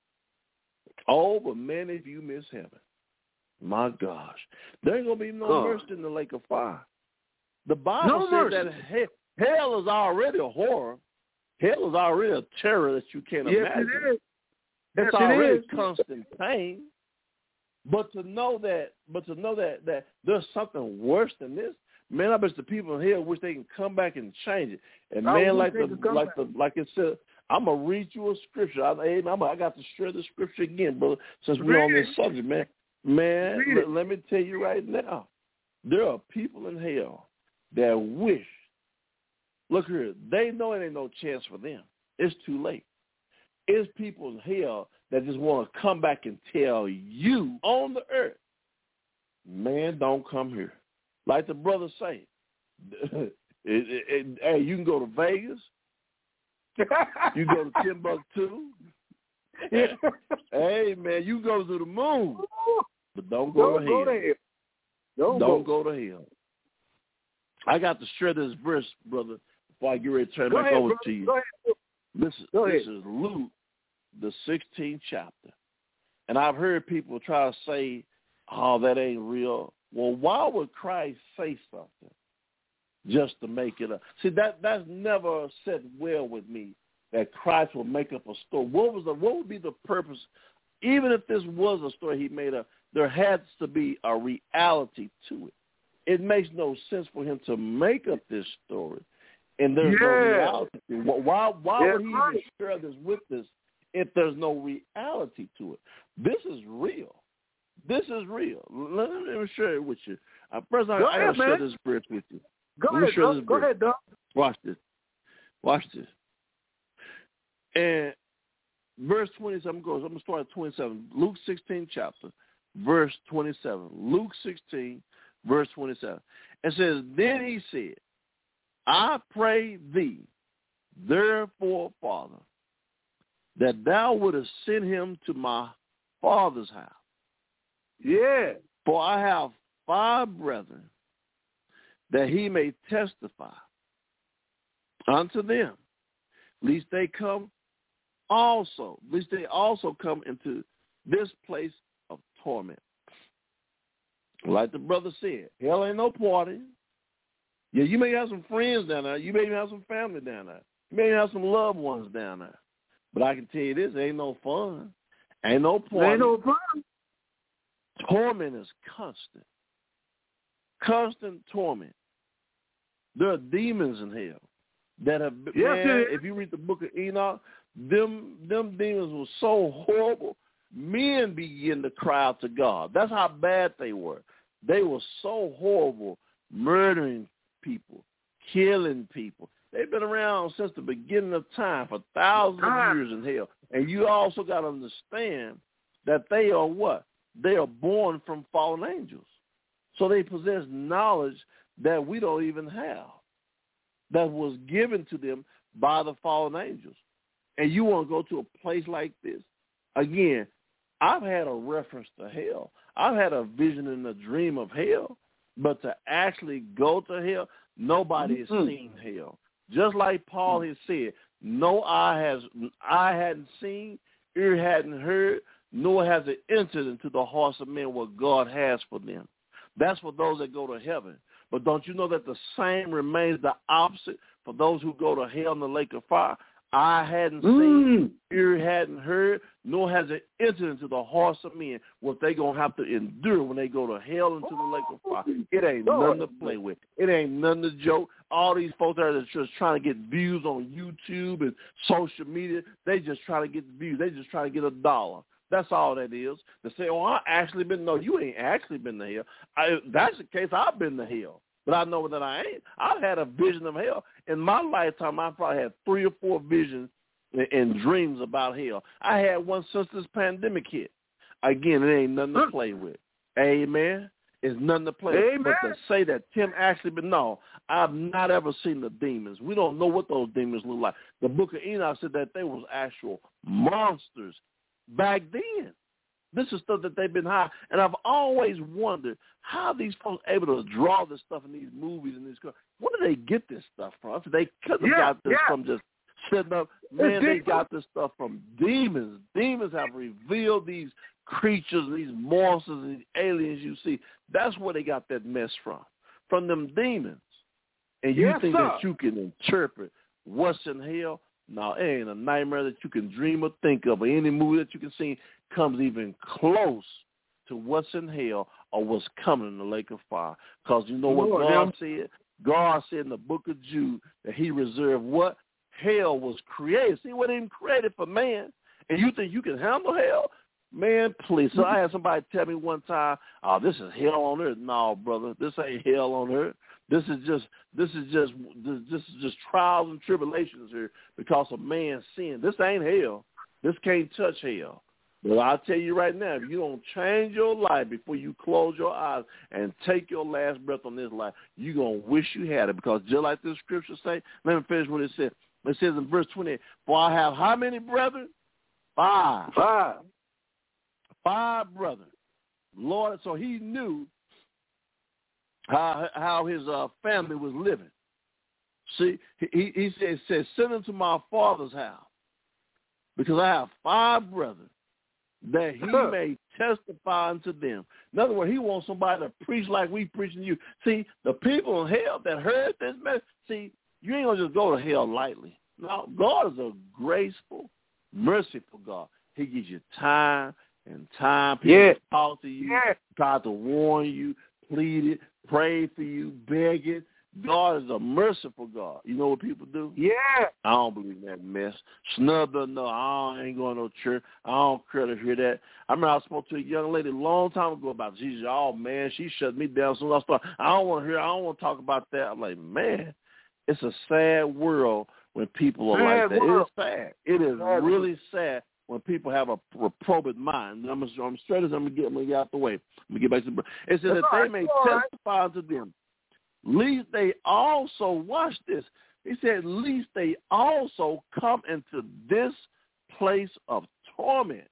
Oh, but man, if you miss heaven, my gosh, there ain't going to be no mercy in the lake of fire. The Bible says that hell is already a horror. Hell is already a terror that you can't imagine. It is. It's already constant pain. But to know that there's something worse than this, Man, I bet the people in hell wish they can come back and change it. And man, like it said, I'm gonna read you a scripture. I got to share the scripture again, brother, since we're on this subject, man. Man, let me tell you right now, there are people in hell that wish. Look here, they know it ain't no chance for them. It's too late. It's people in hell that just want to come back and tell you on the earth, man, don't come here. Like the brother say, hey, you can go to Vegas. You go to Timbuktu. Hey, man, you go to the moon. But don't go to hell. Don't go to hell. I got to share this verse, brother, before I get ready to turn back over to you. This is Luke, the 16th chapter. And I've heard people try to say, oh, that ain't real. Well, why would Christ say something just to make it up? See, that's never set well with me, that Christ will make up a story. What would be the purpose? Even if this was a story he made up, there has to be a reality to it. It makes no sense for him to make up this story, and there's no reality. Why would he even share this with us if there's no reality to it? This is real. This is real. Let me share it with you. First, I got to share this verse with you. Go ahead, Doc. Watch this. And verse 27 goes, I'm going to start at 27. Luke 16 chapter, verse 27. Luke 16, verse 27. It says, then he said, I pray thee, therefore, Father, that thou wouldest send him to my father's house. Yeah. For I have 5 brethren, that he may testify unto them, lest they also come into this place of torment. Like the brother said, hell ain't no party. Yeah, you may have some friends down there. You may even have some family down there. You may even have some loved ones down there. But I can tell you this, ain't no fun. Ain't no party. Ain't no fun. Torment is constant. Constant torment. There are demons in hell that have been, if you read the book of Enoch, them demons were so horrible, men begin to cry out to God. That's how bad they were. They were so horrible, murdering people, killing people. They've been around since the beginning of time for thousands of years in hell. And you also got to understand that they are what? They are born from fallen angels. So they possess knowledge that we don't even have, that was given to them by the fallen angels. And you want to go to a place like this? Again, I've had a reference to hell. I've had a vision and a dream of hell, but to actually go to hell, nobody has seen hell. Just like Paul has said, no eye hadn't seen, ear hadn't heard, nor has it entered into the hearts of men what God has for them. That's for those that go to heaven. But don't you know that the same remains the opposite for those who go to hell in the lake of fire? Eye hadn't seen, ear hadn't heard, nor has it entered into the hearts of men what they going to have to endure when they go to hell into the lake of fire. It ain't nothing to play with. It ain't nothing to joke. All these folks that are just trying to get views on YouTube and social media, they just trying to get views. They just trying to get $1. That's all that is. To say, oh, I actually been, no, you ain't actually been to hell. That's the case. I've been to hell. But I know that I ain't. I've had a vision of hell. In my lifetime, I probably had 3 or 4 visions and dreams about hell. I had one since this pandemic hit. Again, it ain't nothing to play with. Amen. It's nothing to play with. But to say that Tim actually been, no, I've not ever seen the demons. We don't know what those demons look like. The book of Enoch said that they was actual monsters back then. This is stuff that they've been hiding. And I've always wondered how these folks are able to draw this stuff in these movies and these. Where do they get this stuff from? So they couldn't have got this from just sitting up. Man, they got this stuff from demons. Demons have revealed these creatures, these monsters, and these aliens you see. That's where they got that mess from them demons. And you think that you can interpret what's in hell? No, it ain't a nightmare that you can dream or think of, or any movie that you can see comes even close to what's in hell of what's coming in the lake of fire. Because you know what God said? God said in the book of Jude that he reserved what? Hell was created. See, it wasn't even created for man. And you think you can handle hell? Man, please. So I had somebody tell me one time, oh, this is hell on earth. No, brother, this ain't hell on earth. This is just trials and tribulations here because of man's sin. This ain't hell. This can't touch hell. But I'll tell you right now, if you don't change your life before you close your eyes and take your last breath on this life, you're going to wish you had it. Because just like this scripture say, let me finish what it says. It says in verse 28, for I have how many brethren? 5. 5 brethren. Lord, so he knew how his family was living. See, he said, send them to my father's house, because I have 5 brethren, that he may testify unto them. In other words, he wants somebody to preach like we preaching to you. See, the people in hell that heard this message, see, you ain't going to just go to hell lightly. No, God is a graceful, merciful God. He gives you time and time. People talk to you, try to warn you, plead it, pray for you, beg it. God is a merciful God. You know what people do? Yeah. I don't believe in that mess. Snub doesn't know. I ain't going to no church. I don't care to hear that. I remember I spoke to a young lady a long time ago about Jesus. Oh, man, she shut me down as soon as I started. I don't want to hear. I don't want to talk about that. I'm like, man, it's a sad world when people are like that. It is sad. It is really sad when people have a reprobate mind. I'm straight as I'm going to get out the way. I'm going to get back to the book. It says that they may testify to them. Lest they also, watch this, he said, lest they also come into this place of torment.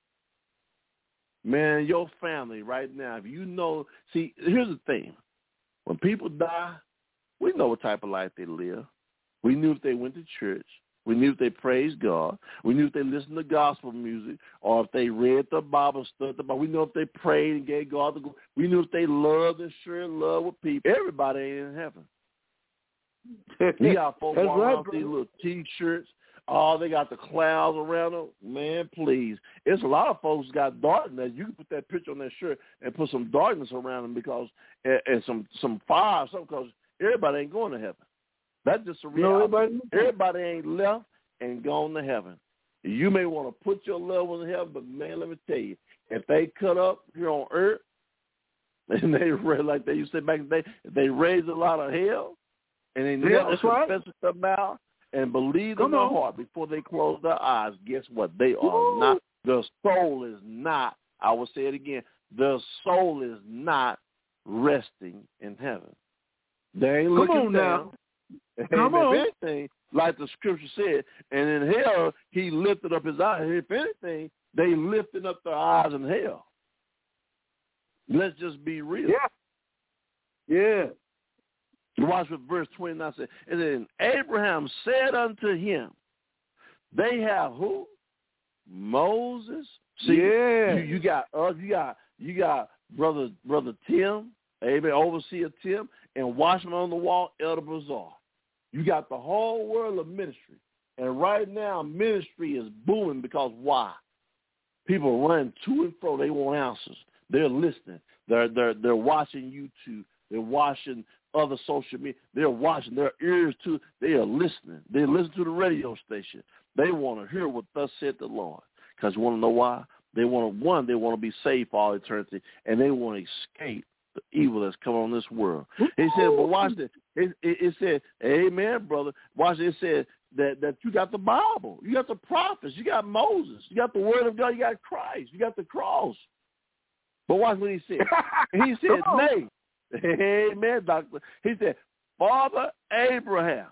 Man, your family right now, if you know, see, here's the thing. When people die, we know what type of life they live. We knew if they went to church. We knew if they praised God. We knew if they listened to gospel music, or if they read the Bible, studied the Bible. We knew if they prayed and gave God the glory. We knew if they loved and shared love with people. Everybody ain't in heaven. You got folks walking around with these little T-shirts. Oh, they got the clouds around them. Man, please. It's a lot of folks got darkness. You can put that picture on that shirt and put some darkness around them because, and some fire or something, because everybody ain't going to heaven. That's just a reality. Everybody ain't left and gone to heaven. You may want to put your loved ones in heaven, but, man, let me tell you, if they cut up here on earth, and they, like they used to say back in the day, if they raise a lot of hell, and they never confess with their mouth and believe in their heart before they close their eyes, guess what? They are not, their soul is not, I will say it again, their soul is not resting in heaven. They ain't looking down. Come on. If anything, like the scripture said, and in hell he lifted up his eyes. If anything, they lifted up their eyes in hell. Let's just be real. Yeah. Watch what verse 29 says. And then Abraham said unto him, they have who? Moses. See, you got us. You got brother Tim, amen, overseer Tim, and watchman on the wall, Elder Bazaar. You got the whole world of ministry. And right now, ministry is booming because why? People are running to and fro. They want answers. They're listening. They're watching YouTube. They're watching other social media. They're watching. Their ears too. They are listening. They listen to the radio station. They want to hear what thus said the Lord. Because you want to know why? They want to be saved for all eternity, and they want to escape the evil that's come on this world. He said, but watch this. It said, amen, brother. Watch it. It said that you got the Bible. You got the prophets. You got Moses. You got the word of God. You got Christ. You got the cross. But watch what he said. He said, nay. Amen, doctor. He said, Father Abraham,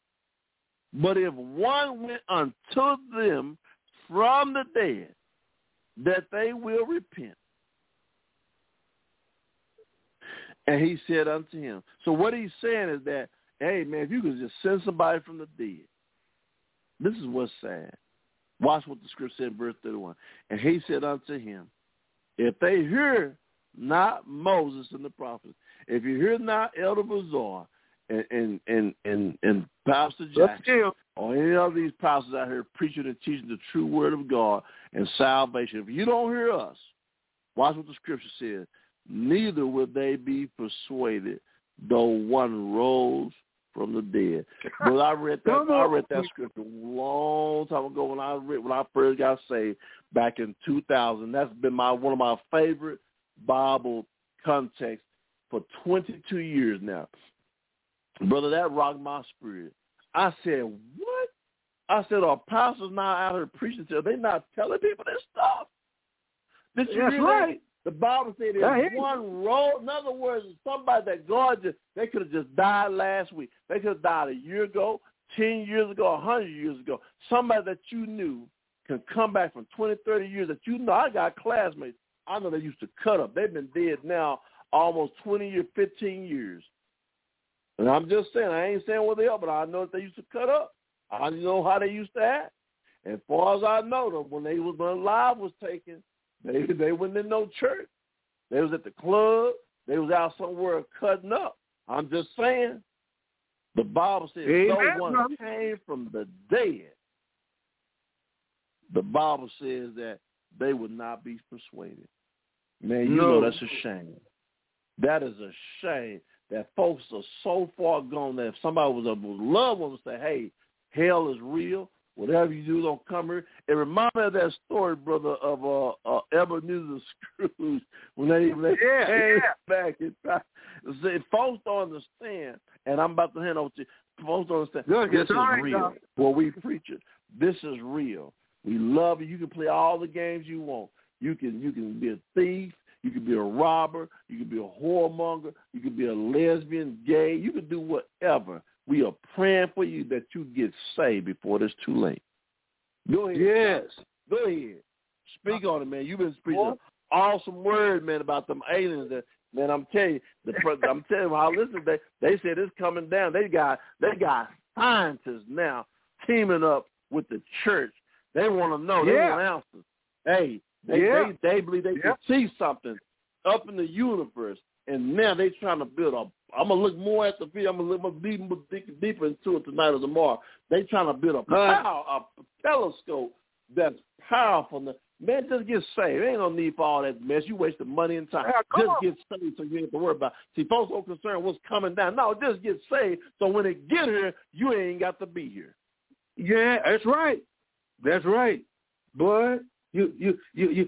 but if one went unto them from the dead, that they will repent. And he said unto him. So what he's saying is that, hey, man, if you could just send somebody from the dead, this is what's sad. Watch what the scripture said in verse 31. And he said unto him, if they hear not Moses and the prophets, if you hear not Elder Bazaar and Pastor Jackson, or any of these pastors out here preaching and teaching the true word of God and salvation, if you don't hear us, watch what the scripture says, neither will they be persuaded, though one rose from the dead. But I read that scripture a long time ago when I first got saved back in 2000. That's been one of my favorite Bible contexts for 22 years now. Brother, that rocked my spirit. I said, what? I said, are pastors now out here preaching to them? They not telling people this stuff? That's right. The Bible said there's one road. In other words, somebody that God they could have just died last week. They could have died a year ago, 10 years ago, 100 years ago. Somebody that you knew can come back from 20, 30 years that you know. I got classmates. I know they used to cut up. They've been dead now almost 20 years, 15 years. And I'm just saying, I ain't saying what they are, but I know that they used to cut up. I know how they used to act. As far as I know, them when live was taken, they wasn't in no church. They was at the club. They was out somewhere cutting up. I'm just saying. The Bible says someone came from the dead. The Bible says that they would not be persuaded. Man, you know that's a shame. That is a shame that folks are so far gone that if somebody was a loved one would say, hey, hell is real. Whatever you do, don't come here. It reminds me of that story, brother, of Ebenezer Scrooge when they came back in time. See, folks don't understand, and I'm about to hand over to you. Folks don't understand. This is real. Well, we preach it. This is real. We love you. You can play all the games you want. You can be a thief. You can be a robber. You can be a whoremonger. You can be a lesbian, gay. You can do whatever. We are praying for you that you get saved before it's too late. Go ahead. Yes. Go ahead. Speak on it, man. You've been speaking an awesome word, man, about them aliens. That, man, I'm telling you, when I listen, they said it's coming down. They got scientists now teaming up with the church. They want to know. They want answers. Hey, they believe they can see something up in the universe, and now they're trying to build a. I'm going to look more at the video. I'm going to look deeper into it tonight or tomorrow. They trying to build a telescope that's powerful. Man, just get saved. Ain't no need for all that mess. You wasting money and time. Just get saved so you ain't have to worry about it. See, folks are concerned what's coming down. No, just get saved so when it get here, you ain't got to be here. Yeah, that's right. That's right. Boy, you're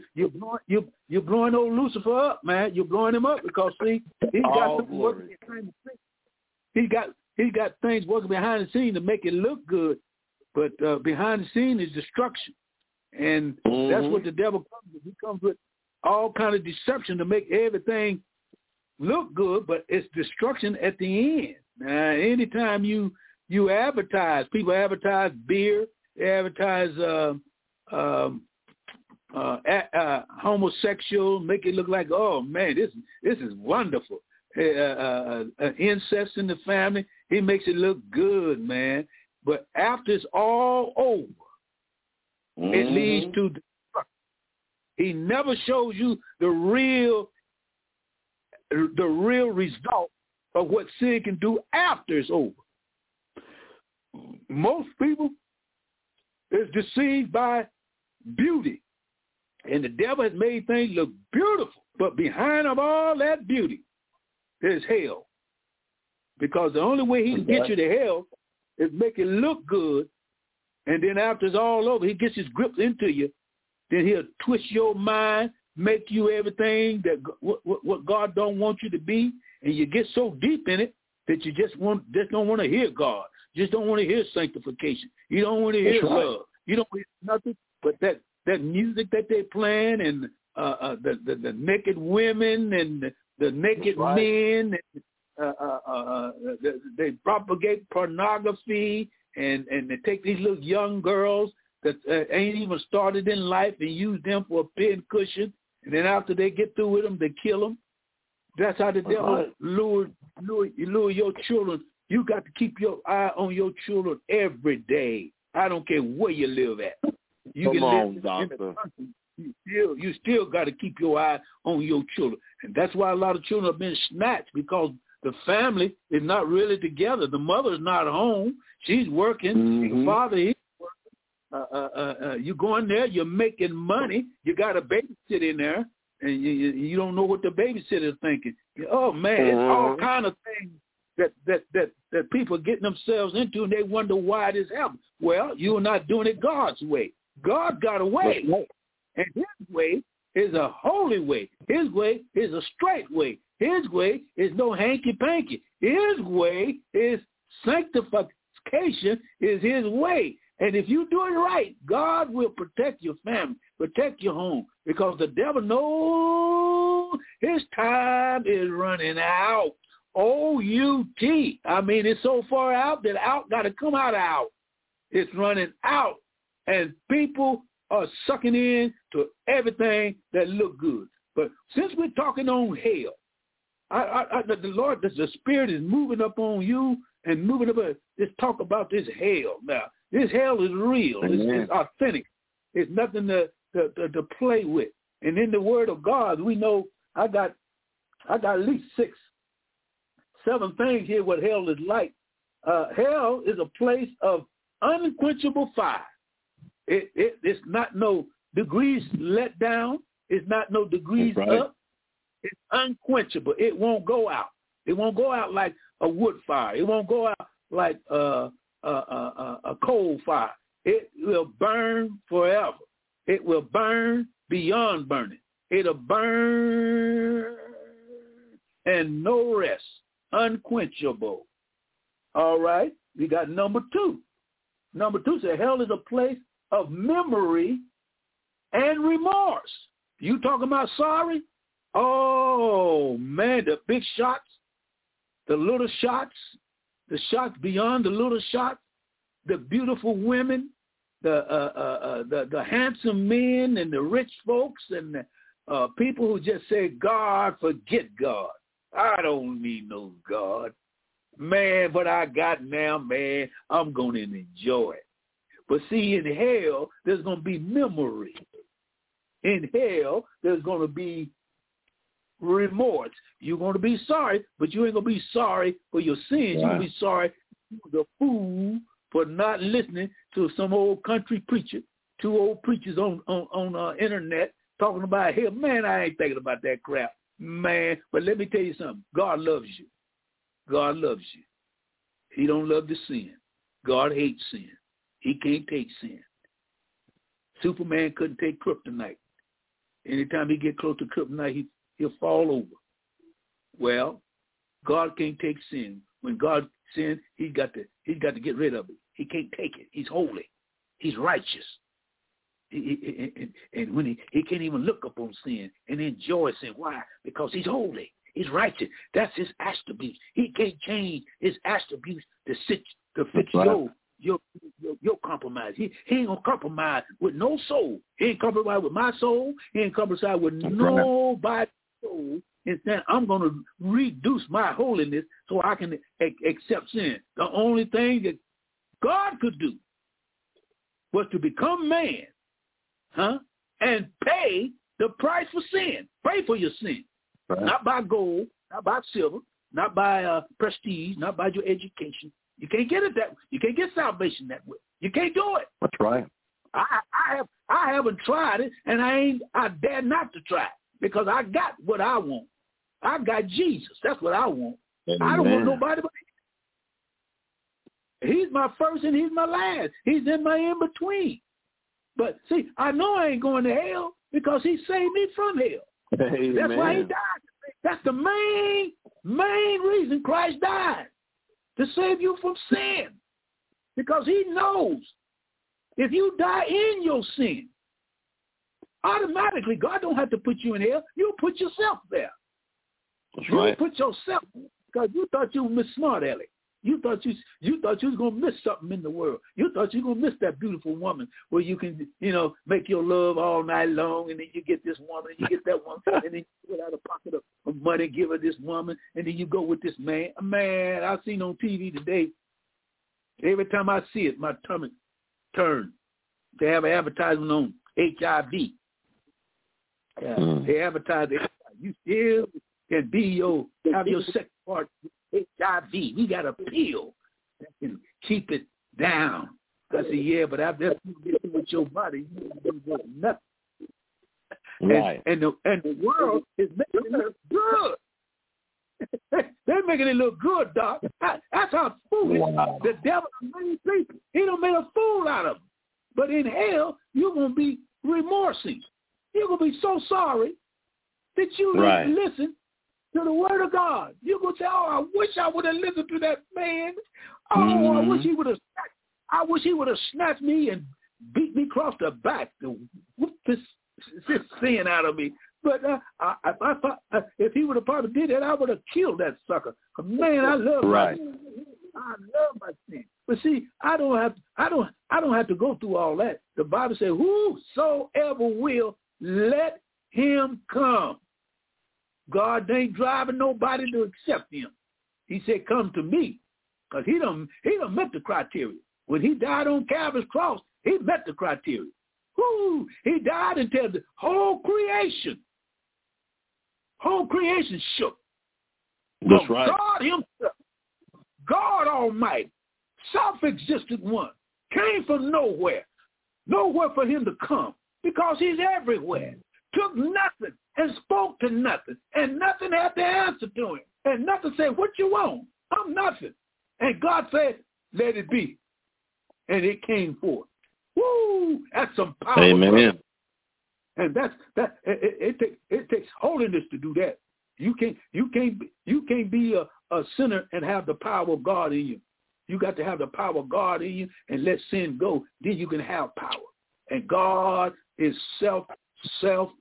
blowing old Lucifer up, man. You're blowing him up because see, he's got something working behind the scenes. He got things working behind the scenes to make it look good, but behind the scene is destruction, and that's what the devil comes with. He comes with all kind of deception to make everything look good, but it's destruction at the end. Anytime you advertise, people advertise beer, they advertise homosexual, make it look like, oh man, this is wonderful. Incest in the family, he makes it look good, man. But after it's all over, it leads to destruction. He never shows you the real result of what sin can do after it's over. Most people is deceived by beauty. And the devil has made things look beautiful. But behind of all that beauty, there's hell. Because the only way he can get you to hell is make it look good. And then after it's all over, he gets his grip into you. Then he'll twist your mind, make you everything that what God don't want you to be. And you get so deep in it that you just don't want to hear God. You just don't want to hear sanctification. You don't want to hear love. You don't hear nothing but that music that they playing and the naked women and the naked men. They propagate pornography and they take these little young girls that ain't even started in life and use them for a pin cushion. And then after they get through with them, they kill them. That's how the devil lure your children. You got to keep your eye on your children every day. I don't care where you live at. You Come on, doctor. You still got to keep your eye on your children. And that's why a lot of children have been snatched, because the family is not really together. The mother is not home. She's working. The father is working. You go in there, you're making money. You got a babysit in there. and you don't know what the babysitter's thinking. Oh man, it's all kind of things that people are getting themselves into, and they wonder why this happens. Well, you're not doing it God's way. God got a way, and His way is a holy way. His way is a straight way. His way is no hanky-panky. His way is sanctification is His way. And if you do it right, God will protect your family, protect your home, because the devil knows his time is running out. O-U-T. I mean, it's so far out that out got to come out of out. It's running out. And people are sucking in to everything that look good. But since we're talking on hell, the Lord, the Spirit is moving up on you and moving up. Let's talk about this hell now. This hell is real. It's authentic. It's nothing to play with. And in the Word of God, we know I got at least 6, 7 things here what hell is like. Hell is a place of unquenchable fire. It's not no degrees let down. It's not no degrees up. It's unquenchable. It won't go out. It won't go out like a wood fire. It won't go out like a coal fire. It will burn forever. It will burn beyond burning. It'll burn and no rest. Unquenchable. All right. We got number 2. Number 2 says hell is a place of memory and remorse. You talking about sorry? Oh, man, the big shots, the little shots, the shots beyond the little shots, the beautiful women, the handsome men and the rich folks and the people who just say, God, forget God. I don't need no God. Man, what I got now, man, I'm going to enjoy it. But see, in hell, there's going to be memory. In hell, there's going to be remorse. You're going to be sorry, but you ain't going to be sorry for your sins. You're going to be sorry for the fool for not listening to some old country preacher, 2 old preachers on internet talking about hell. Man, I ain't thinking about that crap. Man, but let me tell you something. God loves you. God loves you. He don't love the sin. God hates sin. He can't take sin. Superman couldn't take kryptonite. Anytime he get close to kryptonite, he'll fall over. Well, God can't take sin. When God sins, he's got to get rid of it. He can't take it. He's holy. He's righteous. And when he can't even look upon sin and enjoy sin. Why? Because he's holy. He's righteous. That's his attributes. He can't change his attributes to fit your compromise. He ain't gonna compromise with no soul. He ain't compromise with my soul. He ain't compromise with nobody's soul. Instead, I'm gonna reduce my holiness so I can accept sin. The only thing that God could do was to become man, and pay the price for sin. Pay for your sin. Right. Not by gold, not by silver, not by prestige, not by your education. You can't get it that way. You can't get salvation that way. You can't do it. That's right. I haven't tried it, and I dare not to try it because I got what I want. I got Jesus. That's what I want. Amen. I don't want nobody but Him. He's my first and He's my last. He's in my in-between. But see, I know I ain't going to hell because He saved me from hell. Amen. That's why He died. That's the main reason Christ died, to save you from sin. Because He knows if you die in your sin, automatically God don't have to put you in hell. You put yourself there. That's you right. Put yourself because you thought you were Miss Smart Aleck. You thought you was gonna miss something in the world. You thought you were gonna miss that beautiful woman where you can, make your love all night long, and then you get this woman, and you get that woman, and then you put out a pocket of money, give her this woman, and then you go with this man. Man, I've seen on TV today. Every time I see it, my tummy turns. They have an advertisement on HIV. They advertise it. You still can have your sex part. HIV, we got a pill that can keep it down. I said, yeah, but after you get with your body, you don't do nothing. Right. And the world is making it look good. They're making it look good, Doc. That's how foolish the devil made people. He done made a fool out of them. But in hell, you're going to be remorsing. You're going to be so sorry that you didn't listen to the word of God. You're going to say, oh, I wish I would have listened to that man. Oh, I wish he would have snatched me and beat me across the back to whoop this sin out of me. But if he would have probably did that, I would have killed that sucker. Man, I love my sin. I love my sin. But see, I don't have to go through all that. The Bible says, whosoever will, let him come. God ain't driving nobody to accept him. He said, come to me. Because he done met the criteria. When he died on Calvary's cross, he met the criteria. He died until the whole creation shook. That's right. God himself, God Almighty, self-existent one, came from nowhere for him to come because he's everywhere. Took nothing and spoke to nothing, and nothing had to answer to him. And nothing said, what you want? I'm nothing. And God said, let it be. And it came forth. Woo! That's some power. Amen. And it takes holiness to do that. You can't be a sinner and have the power of God in you. You got to have the power of God in you and let sin go. Then you can have power. And God is self-existent.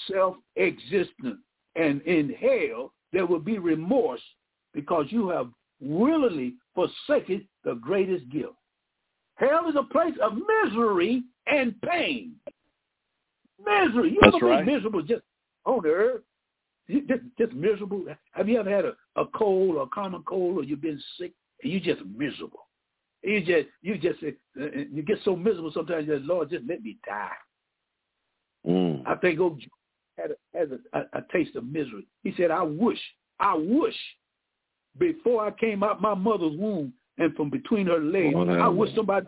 And in hell, there will be remorse because you have willingly forsaken the greatest gift. Hell is a place of misery and pain. Misery. You ever been miserable just on the earth? Just miserable. Have you ever had a cold or a common cold, or you've been sick and you just miserable? You get so miserable sometimes. You say, Lord, just let me die. I think old Job has a taste of misery. He said, I wish before I came out my mother's womb and from between her legs, I wish somebody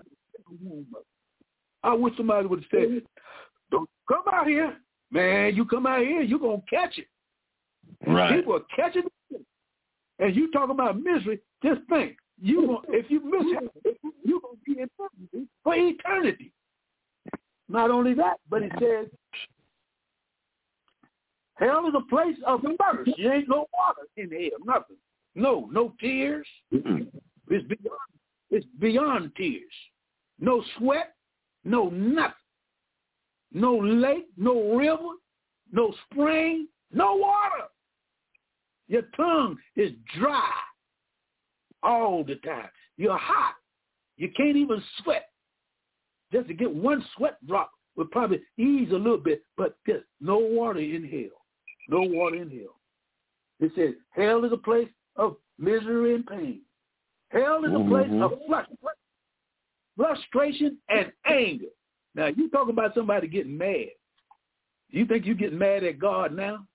would have said, don't come out here. Man, you come out here, you're going to catch it. Right. People are catching it. And you talk about misery, just think. If you miss it, you're going to be in misery for eternity. Not only that, but it says, hell is a place of thirst. There ain't no water in hell, nothing. No tears. It's beyond tears. No sweat, no nothing. No lake, no river, no spring, no water. Your tongue is dry all the time. You're hot. You can't even sweat. Just to get one sweat drop would probably ease a little bit, but there's no water in hell. No water in hell. It says hell is a place of misery and pain. Hell is a place of frustration and anger. Now, you talking about somebody getting mad. You think you getting mad at God now?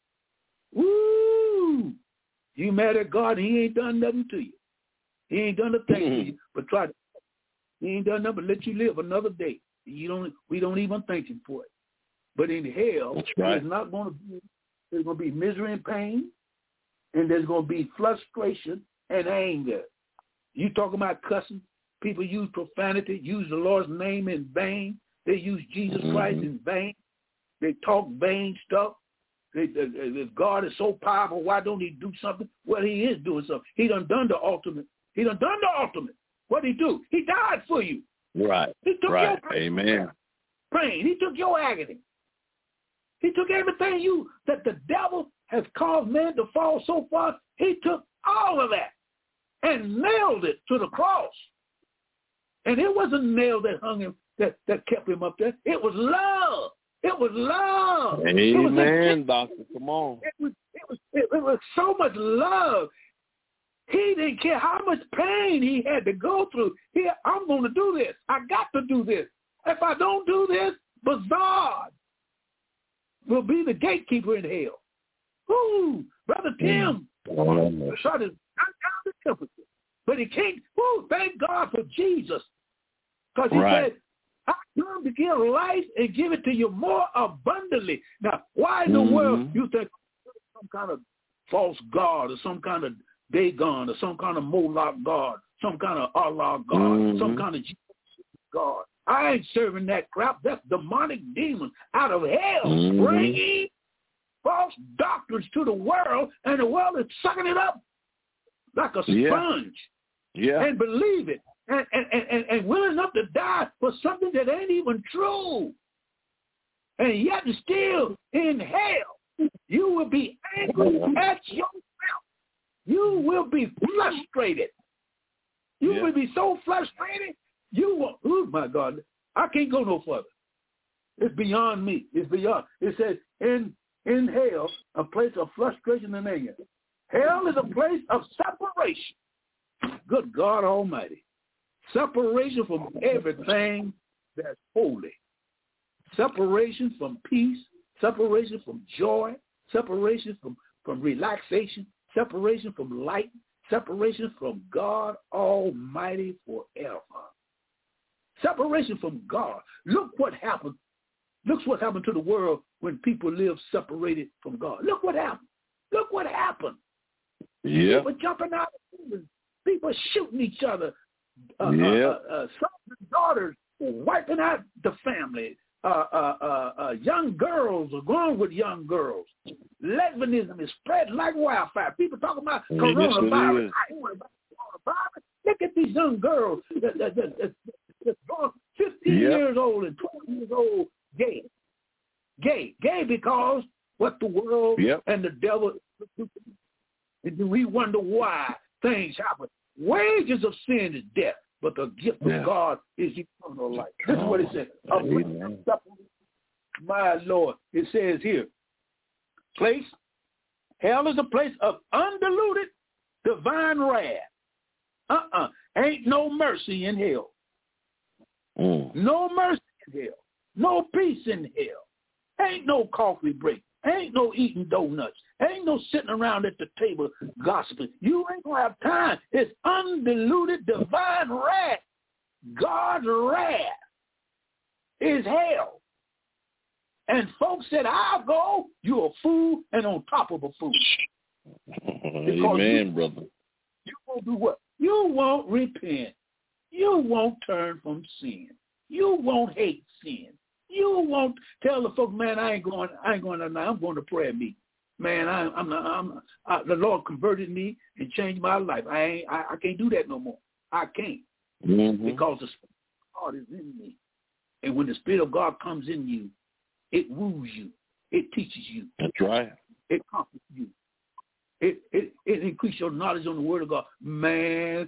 Woo! You mad at God and he ain't done nothing to you. He ain't done a thing to you, but he ain't done nothing but let you live another day. We don't even thank him for it. But in hell, there's going to be misery and pain, and there's going to be frustration and anger. You talking about cussing? People use profanity, use the Lord's name in vain. They use Jesus Christ in vain. They talk vain stuff. If God is so powerful, why don't he do something? Well, he is doing something. He done the ultimate. What did he do? He died for you. Right. He took your Amen. pain. He took your agony. He took everything that the devil has caused man to fall so far. He took all of that and nailed it to the cross. And it wasn't nail that hung him, that kept him up there. It was love. It was love. Amen, doctor. Come on. It was so much love. He didn't care how much pain he had to go through. I'm going to do this. I got to do this. If I don't do this, Bazard will be the gatekeeper in hell. Ooh, Brother Tim tried to knock down the temperature. But he can't. Thank God for Jesus. Because he said, I come to give life and give it to you more abundantly. Now, why in the world you think some kind of false god or some kind of Dagon or some kind of Moloch god, some kind of Allah god, some kind of Jesus god? I ain't serving that crap. That's demonic demons out of hell bringing false doctrines to the world, and the world is sucking it up like a sponge and believe it and willing enough to die for something that ain't even true. And yet still in hell, you will be angry at yourself. You will be frustrated. You will be so frustrated, you will, oh my God, I can't go no further. It's beyond me. It's beyond. It says in hell, a place of frustration and anger. Hell is a place of separation. Good God Almighty. Separation from everything that's holy. Separation from peace. Separation from joy. Separation from relaxation. Separation from light. Separation from God Almighty forever. Separation from God. Look what happened. Look what happened to the world when people live separated from God. Look what happened. Look what happened. People jumping out of buildings. People shooting each other. Sons and daughters wiping out the family. Young girls are going with young girls. Lesbianism is spread like wildfire. People talking about coronavirus. I ain't worried about coronavirus. Look at these young girls that's 15 years old and 12 years old, gay. Gay because what the world and the devil, and we wonder why things happen. Wages of sin is death, but the gift of God is eternal life. This is what it says. My Lord, it says here, hell is a place of undiluted divine wrath. Ain't no mercy in hell. No mercy in hell. No peace in hell. Ain't no coffee break. Ain't no eating donuts. Ain't no sitting around at the table gossiping. You ain't going to have time. It's undiluted divine wrath. God's wrath is hell. And folks said, I'll go. You're a fool and on top of a fool. Amen, brother. You won't do what? You won't repent. You won't turn from sin. You won't hate sin. You won't tell the folk, man, I ain't going to night. I'm going to prayer meeting. Man, the Lord converted me and changed my life. I can't do that no more. I can't. Because the Spirit of God is in me. And when the Spirit of God comes in you, it woos you. It teaches you. That's right. It comforts you. It increases your knowledge on the Word of God. Man,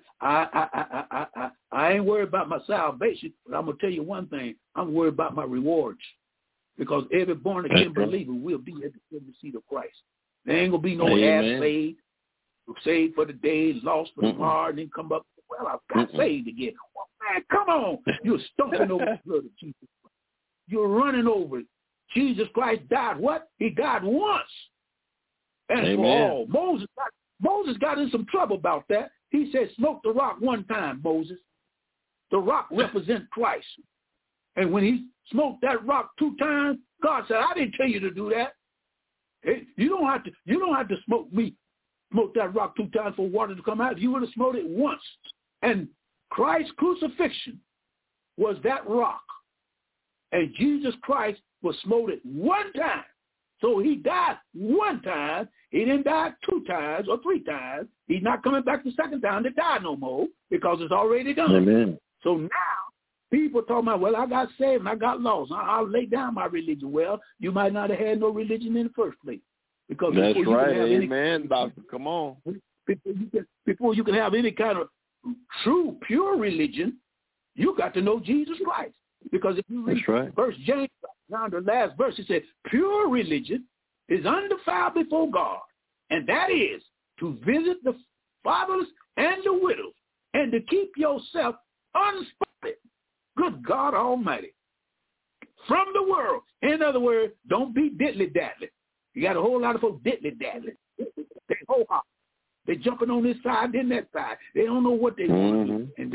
I ain't worried about my salvation, but I'm going to tell you one thing. I'm worried about my rewards. Because every born-again believer will be at the seat of Christ. There ain't going to be no half saved for the day, lost for tomorrow, and then come up, well, I've got saved again. Well, man, come on. You're stomping over the blood of Jesus Christ. You're running over it. Jesus Christ died what? He died once. And for all. Moses got in some trouble about that. He said, smoke the rock one time, Moses. The rock represents Christ. And when he smoked that rock 2 times, God said, I didn't tell you to do that. You don't have to smoke that rock 2 times for water to come out. You would have smoked it once. And Christ's crucifixion was that rock. And Jesus Christ was smoted 1 time. So he died 1 time. He didn't die 2 times or 3 times. He's not coming back the second time to die no more because it's already done. Amen. So now people talking about, well, I got saved and I got lost. I'll lay down my religion. Well, you might not have had no religion in the first place. Because that's right. Amen, doctor. Come on. Before you can have any kind of true, pure religion, you got to know Jesus Christ. Because if you read First James, down to the last verse, it said, pure religion is undefiled before God, and that is to visit the fatherless and the widows, and to keep yourself unspotted. Good God Almighty. From the world. In other words, don't be diddly-daddly. You got a whole lot of folks diddly-daddly. They ho-hop. They're jumping on this side, then that side. They don't know what they're going to do. And they're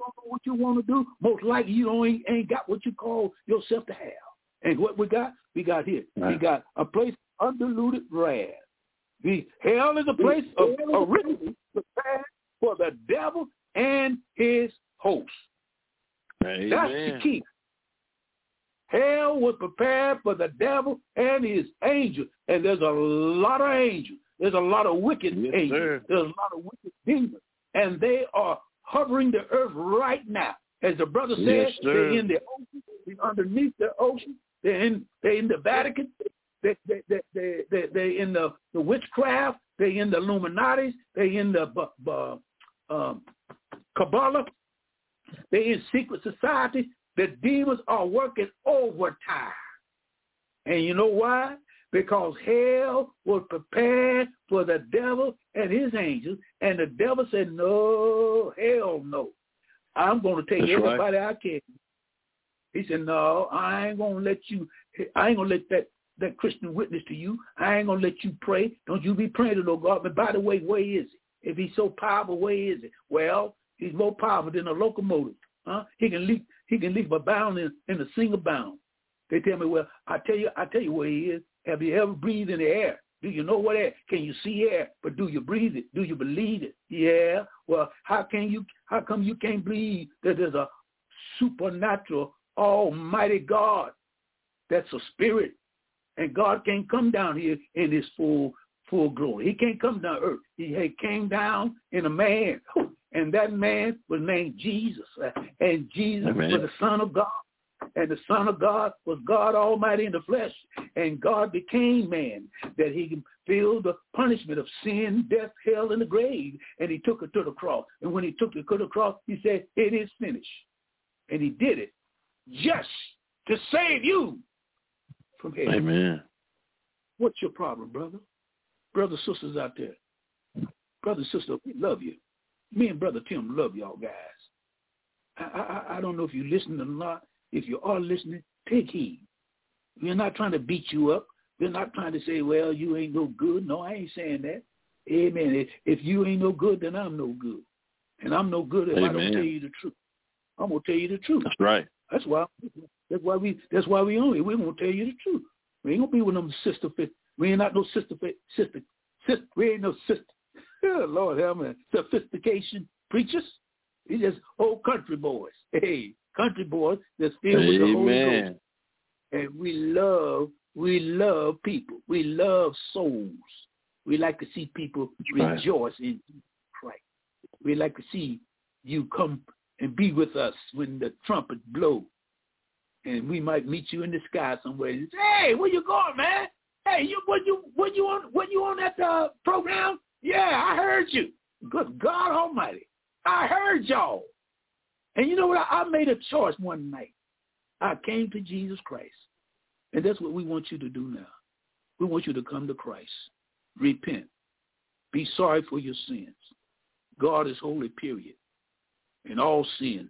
don't know what you want to do, most likely you ain't got what you call yourself to have. And what we got here. Right. We got a place of undiluted wrath. Hell is a place of originally prepared for the devil and his hosts. Amen. That's the key. Hell was prepared for the devil and his angels. And there's a lot of angels. There's a lot of wicked angels. Sir. There's a lot of wicked demons. And they are hovering the earth right now. As the brother said, they're in the ocean, they're underneath the ocean, they're in the Vatican, they're in the witchcraft, they're in the Illuminatis, they're in the Kabbalah, they're in secret society. The demons are working overtime. And you know why? Because hell was prepared for the devil and his angels, and the devil said, no, hell no. I'm going to take everybody I can. He said, no, I ain't going to let that Christian witness to you. I ain't going to let you pray. Don't you be praying to no God. But by the way, where is he? If he's so powerful, where is he? Well, he's more powerful than a locomotive. He can leap a bound in a single bound. They tell me, well, I tell you where he is. Have you ever breathed in the air? Do you know what air? Can you see air? But do you breathe it? Do you believe it? Yeah. Well, how come you can't believe that there's a supernatural, almighty God that's a spirit, and God can't come down here in his full glory. He can't come down to earth. He came down in a man, and that man was named Jesus, and Jesus was the Son of God. And the Son of God was God Almighty in the flesh. And God became man that he can feel the punishment of sin, death, hell, and the grave. And he took it to the cross. And when he took it to the cross, he said, it is finished. And he did it just to save you from hell. Amen. What's your problem, brother? Brothers, sisters out there. Brothers, sisters, we love you. Me and Brother Tim love y'all guys. I don't know if you listen or not. If you are listening, take heed. We're not trying to beat you up. We're not trying to say, well, you ain't no good. No, I ain't saying that. Amen. If you ain't no good, then I'm no good. And I'm no good if I don't tell you the truth. I'm going to tell you the truth. That's right. That's why we own it. We're going to tell you the truth. We ain't going to be with them sister fit. We ain't not no sister. We ain't no sister. Oh, Lord have mercy. Sophistication preachers. We just old country boys. Hey. Country boys that's filled with the Holy Ghost. And we love people. We love souls. We like to see people rejoice in Christ. We like to see you come and be with us when the trumpet blows. And we might meet you in the sky somewhere. And say, hey, where you going, man? Hey, when you on that program? Yeah, I heard you. Good God Almighty. I heard y'all. And you know what? I made a choice one night. I came to Jesus Christ. And that's what we want you to do now. We want you to come to Christ. Repent. Be sorry for your sins. God is holy, period. And all sins,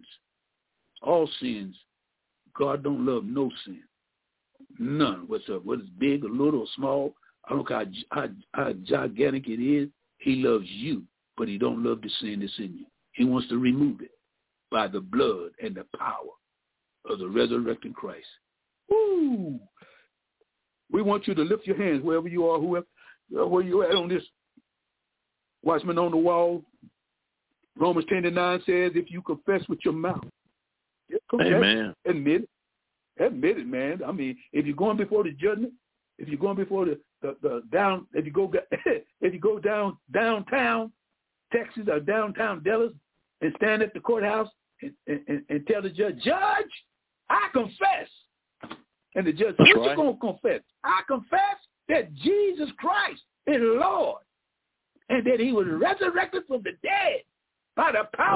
God don't love no sin. None whatsoever. Whether it's big or little or small, I don't care how gigantic it is, he loves you, but he don't love the sin that's in you. He wants to remove it by the blood and the power of the resurrected Christ. Woo! We want you to lift your hands wherever you are, where you at on this Watchman on the Wall. Romans 10:9 says, if you confess with your mouth, Amen. Admit it, man. I mean, if you're going before the judgment, if you're going before the down, if you go downtown Texas or downtown Dallas and stand at the courthouse and tell the judge, Judge, I confess. And the judge says, what you going to confess? I confess that Jesus Christ is Lord and that he was resurrected from the dead by the power